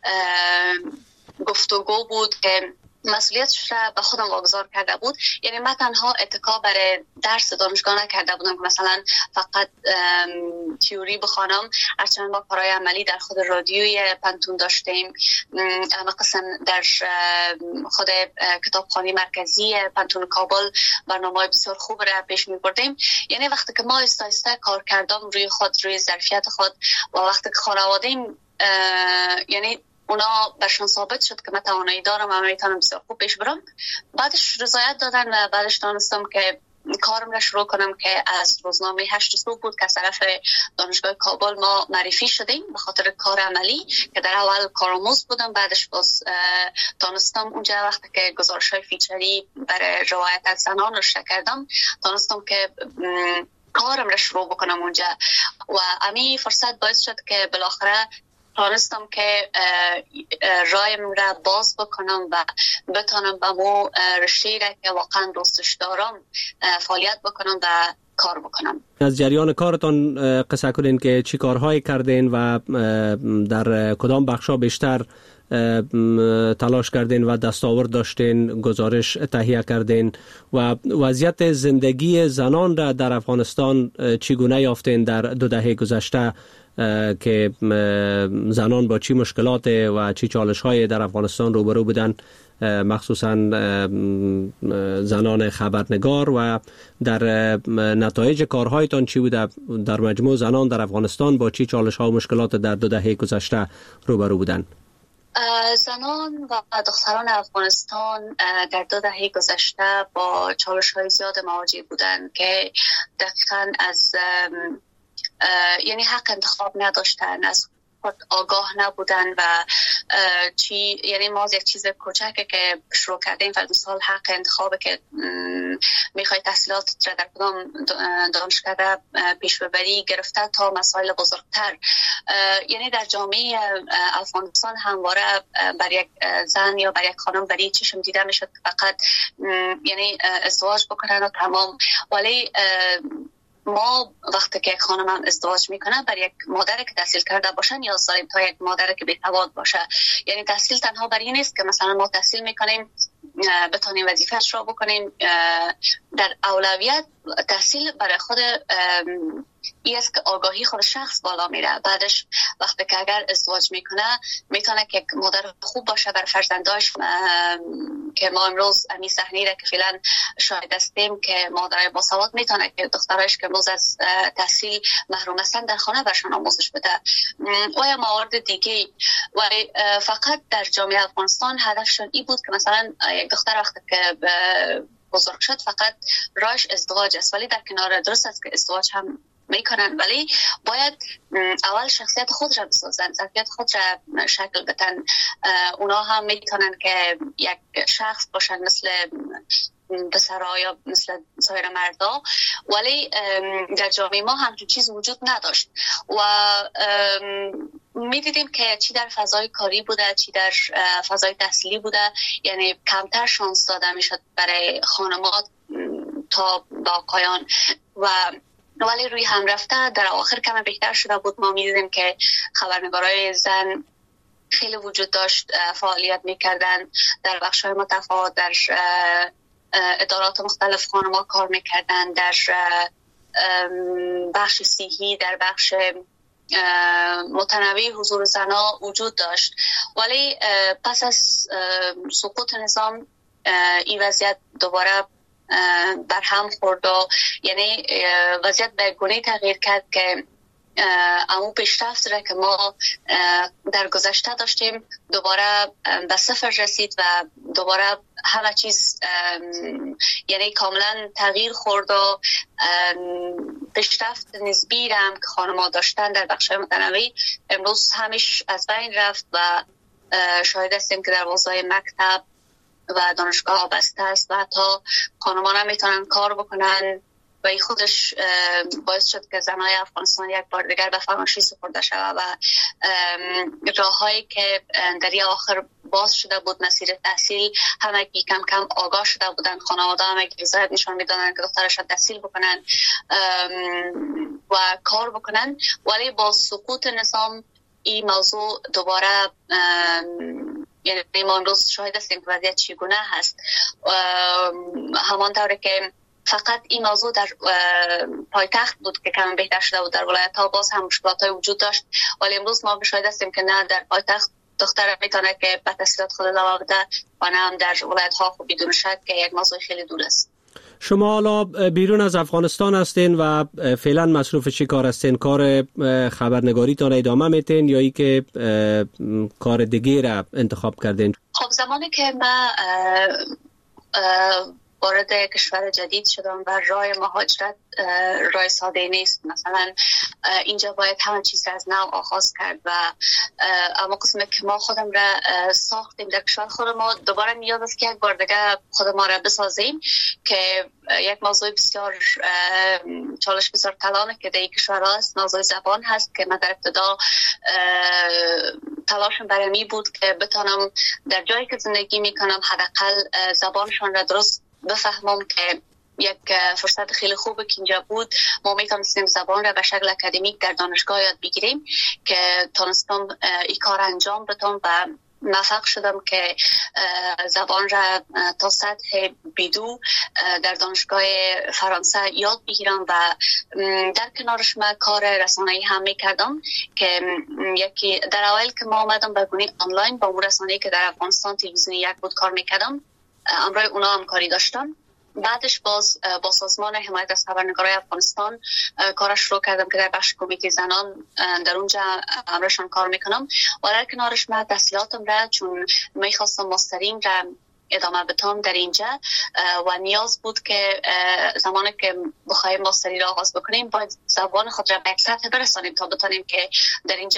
[SPEAKER 7] گفتگو بود که مسئولیتش را به خودم واگذار کرده بود. یعنی من تنها اتکا برای درس دانشگاه نکرده بودم که مثلا فقط تئوری بخوانم، هرچند ما کارهای عملی در خود رادیوی پنتون داشتیم، قسم در خود کتابخانه مرکزی پنتون کابل برنامه‌های بسیار خوب را پیش می‌بردیم. یعنی وقتی که ما آهسته کار کردم روی خود، روی ظرفیت خود و وقتی که خانواده‌ام یعنی اونا برشون ثابت شد که من توانایی دارم و میتونم بسیار خوب پیش برم، بعدش رضایت دادن و بعدش دانستم که کارم را شروع کنم که از روزنامه 8 صبح بود که از طرف دانشگاه کابل ما معرفی شدیم به خاطر کار عملی که در اول کارآموز بودم. بعدش باز دانستم اونجا وقتی که گزارش‌های فیچری برای روایت از زنان نشر کردم دانستم که کارم را شروع بکنم اونجا و امی فرصت باعث شد که بالاخره تانستم که رایم را باز بکنم و بتانم به مو رشته‌ای را که واقعا دوستش دارم فعالیت بکنم و کار بکنم.
[SPEAKER 6] از جریان کارتان قصه کنین که چی کارهایی کردین و در کدام بخشا بیشتر تلاش کردین و دستاورد داشتین، گزارش تهیه کردین و وضعیت زندگی زنان را در افغانستان چگونه یافتین در 2 دهه گذشته که زنان با چی مشکلات و چی چالش‌های در افغانستان روبرو بودن، مخصوصا زنان خبرنگار، و در نتایج کارهایتان چی بوده؟ در مجموع زنان در افغانستان با چی چالش‌ها و مشکلات در 2 دهه گذشته روبرو بودن؟
[SPEAKER 7] زنان و دختران افغانستان در 2 دهه گذشته با چالش‌های زیاد مواجه بودند که دقیقاً از یعنی حق انتخاب نداشتن، از خود آگاه نبودن و یعنی ما یک چیز کوچکه که شروع کردیم و 2 سال حق انتخابه که میخوای تحصیلات را در کدام دانشکده پیش ببری گرفته تا مسائل بزرگتر. یعنی در جامعه افغانستان همواره بر یک زن یا بر یک خانم بری چشم دیده میشد فقط یعنی ازدواج بکنن و تمام. ولی ما وقتی که یک خانم هم ازدواج میکنه بر یک مادر که تحصیل کرده باشن یا سالم تا یک مادر که بی‌سواد باشه. یعنی تحصیل تنها برای این نیست که مثلا ما تحصیل میکنیم بتونیم وظیفه‌اش را بکنیم. در اولویت تحصیل برای خود این است که آگاهی خود شخص بالا میره. بعدش وقتی که اگر ازدواج میکنه میتونه که یک مادر خوب باشه برای فرزنداش، که ما امروز امی صحنه را که فعلا شاهد هستیم که مادرای باسواد میتونه که دخترایش که امروز از تحصیل محروم هستن در خانه برشان آموزش بده و یا موارد دیگه. و فقط در جامعه افغانستان هدفشون این بود که مثلا یک دختر وقتی که بزرگ شد فقط راهش ازدواج است، ولی در کنار درست است که ازدواج هم میکنن، ولی باید اول شخصیت خود را بسازن، ظرفیت خود را شکل بدن. اونا هم میتونن که یک شخص باشن مثل پسرها یا مثل سایر مردا، ولی در جامعه ما همچون چیز وجود نداشت و میدیدیم که چی در فضای کاری بوده چی در فضای تحصیلی بوده، یعنی کمتر شانس داده میشد برای خانمات تا با آقایان و ولی روی هم رفته در آخر کم بهتر شده بود. ما میدیدیم که خبرنگارای زن خیلی وجود داشت، فعالیت میکردن در بخش‌های متفاوت، در ادارات مختلف خانم‌ها کار میکردن، در بخش صحی، در بخش متنوع حضور زنها وجود داشت. ولی پس از سقوط نظام این وضعیت دوباره بر هم خورد و یعنی وضعیت به گونه تغییر کرد که اما پیشرفت را که ما در گذشته داشتیم دوباره به صفر رسید و دوباره همه چیز یعنی کاملا تغییر خورد و پیشرفت نسبی را هم که خانم‌ها داشتن در بخش‌های متنوع امروز همیش از بین رفت و شاهد هستیم که در حوزه مکتب و دانشگاه بسته است و حتی خانمان هم میتونن کار بکنن و این خودش باعث شد که زنای افغانستان یک بار دیگر به فراموشی سپرده شود و راههایی که در این آخر باز شده بود مسیر تحصیل همه کم کم آگاه شده بودن، خانواده همه رضایت نشان میدادن که دخترشان تحصیل بکنن و کار بکنن. ولی با سقوط نظام این موضوع دوباره یعنی ما امروز شاهد هستیم که وضعیت چگونه هست. همانطوری که فقط این موضوع در پایتخت بود که کم بهتر شده بود، در ولایت ها باز هم مشکلات‌های وجود داشت، ولی امروز ما شاهد هستیم که نه در پایتخت دختر میتونه که به تحصیلات خود ادامه بده و نه هم در ولایت ها خب بدون شک که یک موضوع خیلی دور است.
[SPEAKER 6] شما حالا بیرون از افغانستان هستین و فعلا مصروف چی کار هستین؟ کار خبرنگاری تان ادامه میتین یا ای که کار دیگه را انتخاب کردین؟
[SPEAKER 7] خب زمانی که من وارد کشور جدید شدم و راه مهاجرت راه ساده نیست، مثلا اینجا باید همه چیز از نو آغاز کرد و اما قسمت که ما خودم را ساختیم در کشور خود ما دوباره نیاز است که یک بار دیگه خود ما را بسازیم که یک موضوع بسیار چالش بسیار کلانه که در این کشور هست، موضوع زبان هست که من در ابتدا تلاشم برای می بود که بتونم در جایی که زندگی میکنم حداقل زبانشان را درست بفهمم که یک فرصت خیلی خوبه که اینجا بود ما میتونستیم زبان را به شکل اکادمیک در دانشگاه یاد بگیریم که تونستم این کار انجام بدم و موفق شدم که زبان را تا سطح بیدو در دانشگاه فرانسه یاد بگیرم و در کنارش من کار رسانه‌ای هم میکردم که یکی در اول که ما آمدم به گونه آنلاین با رسانه‌ای که در افغانستان تلویزیون یک بود کار میکردم، امروز اونا هم کاری داشتم. بعدش باز با سازمان حمایت از خبرنگارای افغانستان کارش شروع کردم که در بخش کمیته زنان در اونجا امروزشان کار میکنم و در کنارش من تحصیلاتم را چون میخواستم ماستریم را ادامه بدم در اینجا و نیاز بود که زمانی که بخوایم ماستری را آغاز بکنیم باید زبان خود را به یک سطح برسانیم تا بتونیم که در اینجا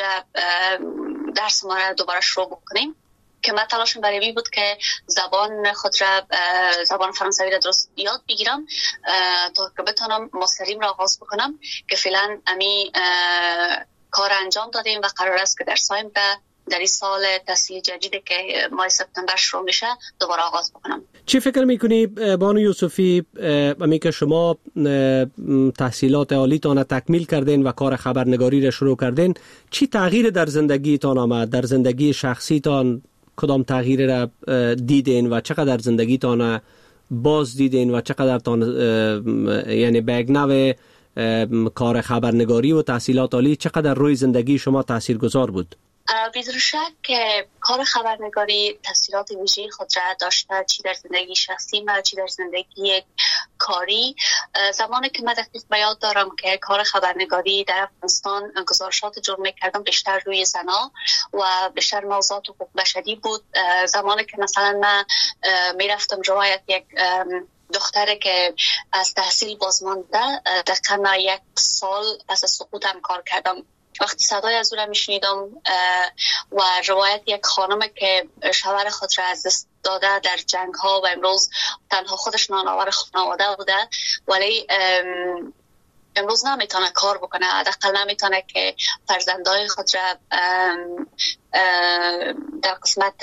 [SPEAKER 7] درس ما را دوباره شروع بکنیم. که من تلاشم برای این بود که زبان خود را زبان فرانسوی را درست یاد بگیرم تا که بتونم ماستریم را آغاز بکنم که فعلا امی کار انجام دادیم و قرار است که در سایمبر در این سال تحصیل جدیدی که ماه سپتامبر شروع میشه دوباره آغاز بکنم.
[SPEAKER 6] چی فکر میکنی بانو یوسفی امی که شما تحصیلات عالیتان تکمیل کردین و کار خبرنگاری را شروع کردین، چی تغییر در زندگیتان آمد؟ در زندگی شخصیتان کدام تغییر را دیدین و چقدر زندگیتان باز دیدین و چقدر تان یعنی بگنو کار خبرنگاری و تحصیلات عالی چقدر روی زندگی شما تاثیرگذار بود؟
[SPEAKER 7] بدون شک که کار خبرنگاری تاثیرات ویژه‌ای خود را داشته، چی در زندگی شخصی و چی در زندگی کاری. زمانی که من دقیق به یاد دارم که کار خبرنگاری در افغانستان گزارشات جمع می‌کردم بیشتر روی زنا و بیشتر موضوعات حقوق بشری بود. زمانی که مثلا من میرفتم روایت یک دختره که از تحصیل بازمانده دقیقا 1 سال پس از سقوطم کار کردم، وقتی صدای از او را میشنیدم و روایت یک خانم که شوهر خود را از دست داده در جنگ ها و امروز تنها خودش نانآور خانواده بوده ولی امروز نمیتونه کار بکنه، حداقل نمیتونه که فرزندای خود را در قسمت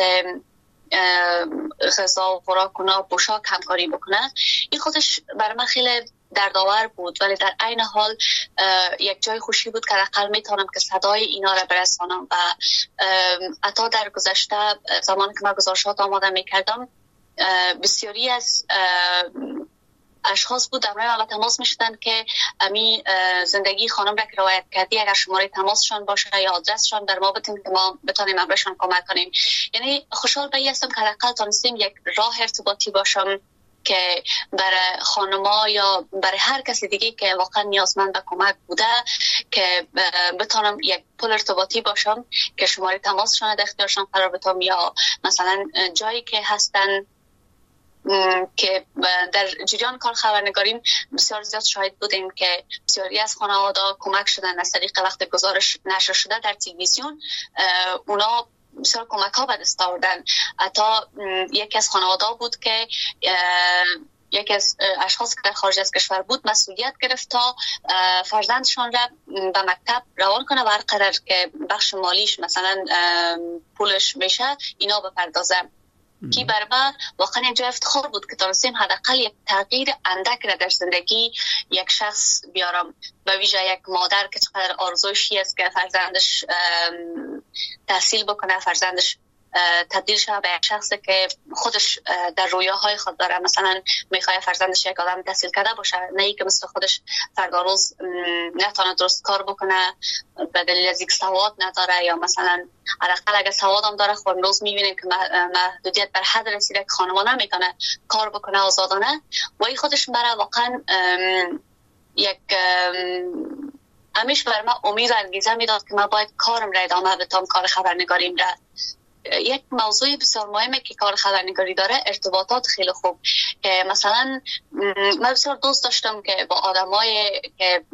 [SPEAKER 7] غذا و خوراک و پوشاک همکاری بکنه. این خودش برای من خیلی دردآور بود ولی در عین حال یک جای خوشی بود که حداقل میتونم که صدای اینا را برسانم و حتی در گذشته زمانی که من گزارشات آماده میکردم بسیاری از اشخاص بود در من تماس میشدن که امی زندگی خانم را که روایت کردی اگر شماره تماسشان باشه یا آدرسشان در ما بتیم که ما بتونیم امرشان کمک کنیم. یعنی خوشحال به هستم که حداقل تونستیم یک راه ارتباطی باشم که برای خانما یا برای هر کسی دیگه که واقعا نیازمند به کمک بوده که بتونم یک پل ارتباطی باشم که شماره تماسشان در اختیارشان قرار بدم یا مثلا جایی که هستن که در جریان کار خبرنگاریم بسیار زیاد شاهد بودیم که بسیاری از خانواده کمک شدن از طریق وقت گزارش نشر شده در تلویزیون، اونا بسیار کمک ها به دست آوردن. حتی یکی از خانواده بود که یکی از اشخاص که در خارج از کشور بود مسئولیت گرفت تا فرزندشان را به مکتب روان کنه و هر قدر که بخش مالیش مثلا پولش میشه اینا بپردازه. کی برای من واقعا یک جای افتخار بود که تونستیم حداقل یک تغییر اندک را در زندگی یک شخص بیارم، به ویژه یک مادر که چقدر آرزویش است که فرزندش تحصیل بکنه، فرزندش تبدیل شده به یک شخصی که خودش در رویاهای خود داره، مثلا میخواد فرزندش یک آدم تحصیل کرده باشه، نه ای که مثل خودش فردا روز نتونه درست کار بکنه به دلیل از یک سواد نداره یا مثلا حداقل اگه سواد هم داره خود روز میبینیم که محدودیت بر حد رسیده که خانمان نمیتونه کار بکنه آزادانه و این خودش برای واقعا یک همیشه بر من امید و انگیزه میداد که من باید کارم را ادامه بدم، کار خبرنگاریم را. یک موضوع بسیار مهمه که کار خبرنگاری داره ارتباطات خیلی خوب، که مثلا من بسیار دوست داشتم که با آدمای که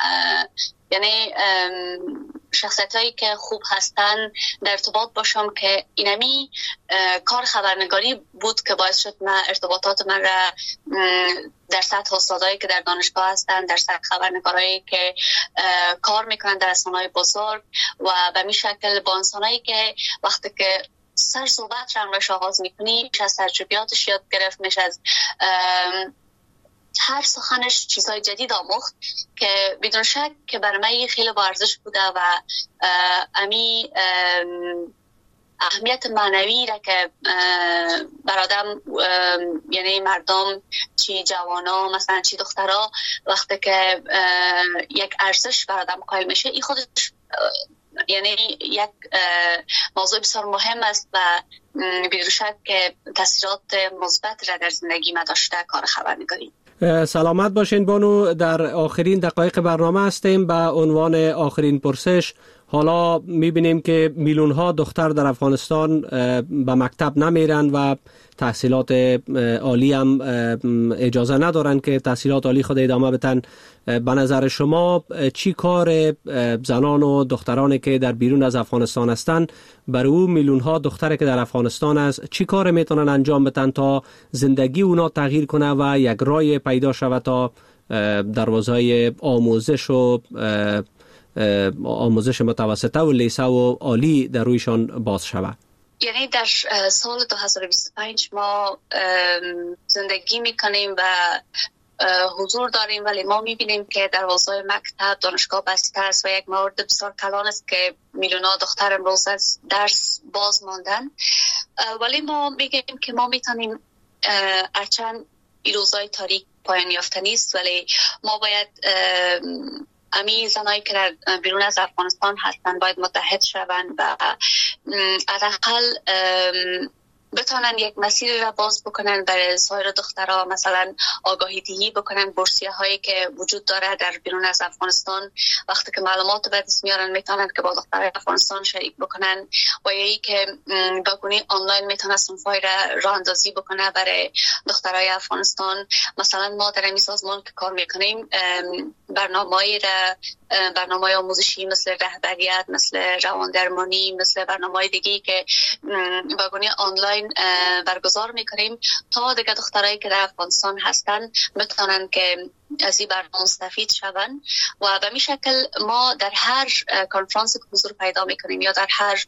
[SPEAKER 7] یعنی شخصیتایی که خوب هستن در ارتباط باشم که اینمی کار خبرنگاری بود که باعث شد من ارتباطات من را در سطح استادایی که در دانشگاه هستن، در سطح خبرنگارایی که کار میکنن در رسانه‌های بزرگ و به این شکل با انسانایی که وقتی که سر صحبت را همراهش آغاز میکنی میشه از تجربیاتش یاد گرفت، میشه از هر سخنش چیزهای جدید آموخت که بدون شک که برای من خیلی با ارزش بوده و اهمیت معنوی را که برادم یعنی مردم چی جوانا مثلا چی دخترها وقتی که یک ارزش برادم قائل میشه این خودش یعنی یک موضوع بسیار مهم است و بدون شک که تاثیرات مثبت را در زندگی ما داشته کار خبرنگاری.
[SPEAKER 6] سلامت باشین بانو، در آخرین دقایق برنامه هستیم. به عنوان آخرین پرسش، حالا میبینیم که میلیون ها دختر در افغانستان به مکتب نمیرن و تحصیلات عالی هم اجازه ندارن که تحصیلات عالی خود ادامه بدن. به نظر شما چی کار زنان و دخترانی که در بیرون از افغانستان هستند برای او میلیون ها دختری که در افغانستان است چی کار میتونن انجام بدن تا زندگی اونا تغییر کنه و یک راه پیدا شود تا دروازهای آموزش متوسطه و لیسه و عالی در رویشان باز شود؟
[SPEAKER 7] یعنی در سال 2025 ما زندگی میکنیم و حضور داریم، ولی ما میبینیم که دروازه‌های مکتب دانشگاه بسته است و یک مورد بسیار کلان است که میلیون‌ها دختر امروز از درس باز ماندن. ولی ما میگیم که ما میتونیم هرچند این روزهای تاریک پایان یافتنی است، ولی ما باید امی زنایی که در بیرون از افغانستان هستند باید متحد شوند و حداقل بتونن یک مسیر را باز بکنن برای سایر دخترها، مثلا آگاهی دهی بکنن بورسیه هایی که وجود داره در بیرون از افغانستان. وقتی که معلومات به دست میارن میتونن که با دخترای افغانستان شریک بکنن و یکی که با گونه آنلاین میتونن صنفای را راه اندازی بکنه برای دخترای افغانستان. مثلا ما در این سازمان که کار میکنیم برنامه‌های آموزشی مثل رهبریت، مثل رواندرمانی، مثل برنامه‌های دیگه‌ای که با گونه آنلاین برگزار میکنیم تا دیگه دخترایی که در افغانستان هستن بتونن که از این برنامه مستفید شون. و به این شکل ما در هر کنفرانس که حضور پیدا میکنیم یا در هر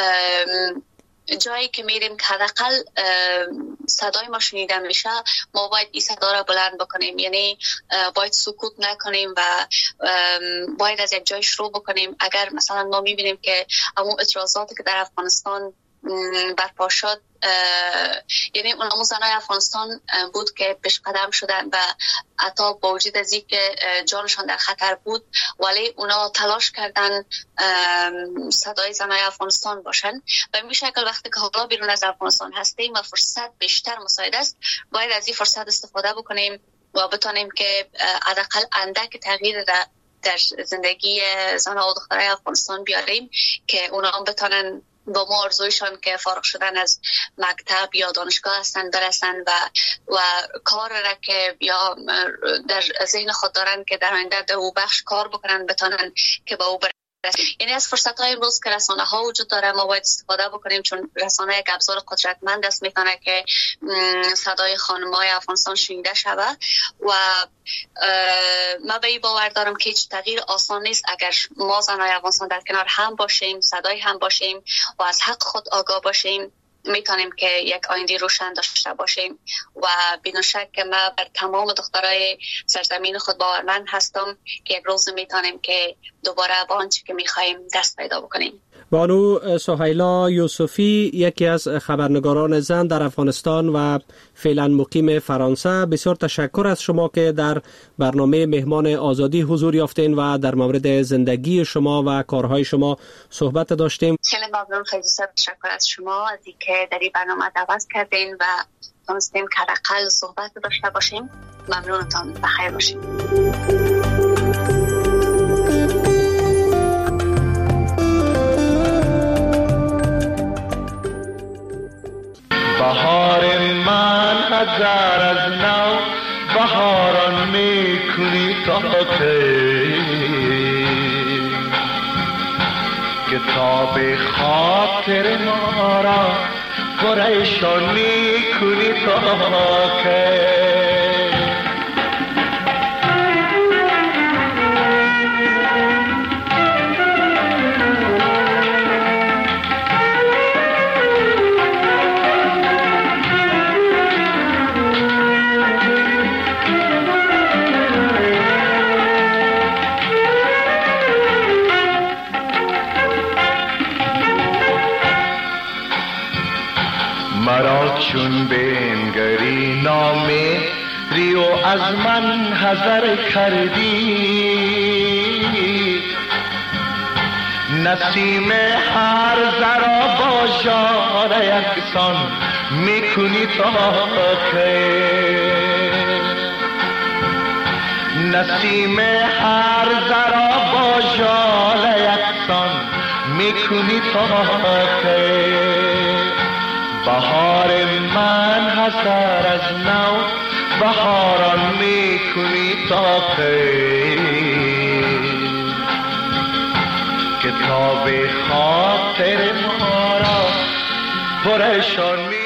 [SPEAKER 7] جایی که میریم که حداقل صدای ما شنیده میشه، ما باید این صدا را بلند بکنیم. یعنی باید سکوت نکنیم و باید از یک جای شروع بکنیم. اگر مثلا ما میبینیم که همون اعتراضاتی که در افغانستان برپا شد، یعنی اون زنای افغانستان بود که پیش قدم شدن و حتی با وجود از اینکه جانشان در خطر بود ولی اونا تلاش کردن صدای زنای افغانستان باشن. به این شکل وقتی که حالا بیرون از افغانستان هستیم و فرصت بیشتر مساعد است، باید از این فرصت استفاده بکنیم و بتونیم که حداقل اندک تغییر در زندگی زنان و دخترای افغانستان بیاریم که اونا هم بتونن با ما آرزویشان که فارغ شدن از مکتب یا دانشگاه هستن برسن و کار را که یا در ذهن خود دارن که در آینده در او بخش کار بکنن بتونن که با او برسن. یعنی از فرصت‌های امروز که رسانه ها وجود داره ما باید استفاده بکنیم، چون رسانه یک ابزار قدرتمند است، میتونه که صدای خانم‌های افغانستان شنیده شود. و من به این باور دارم که هیچ تغییر آسان نیست. اگر ما زنای افغانستان در کنار هم باشیم، صدای هم باشیم و از حق خود آگاه باشیم، میتونیم که یک آینده روشن داشته باشیم. و بدون شک که ما بر تمام دخترای سرزمین خود باورمند هستم که یک روز میتونیم که دوباره به آنچه که میخوایم دست پیدا بکنیم.
[SPEAKER 6] بانو سهیلا یوسفی، یکی از خبرنگاران زن در افغانستان و فعلا مقیم فرانسه، بسیار تشکر از شما که در برنامه مهمان آزادی حضور یافتین و در مورد زندگی شما و کارهای شما صحبت داشتیم.
[SPEAKER 7] خیلی ممنون، خیلی تشکر از شما از اینکه در این برنامه دعوت کردین و تونستیم که حداقل صحبت داشته باشیم. ممنونتان، بخیر باشیم.
[SPEAKER 8] بهار من هزار از نو بهاران میکنی تا کتاب خاطر ما را پریشان میکنی تا که چون بنگری نامه ریو از من حذر کردی، نسیم هر ذرا با ژاله یکسان میکنی تا که، نسیم هر ذرا با ژاله یکسان میکنی تا که، بهار من حسر از نو بهاران میکنی تا که، کتاب خاطر ما را پرشان می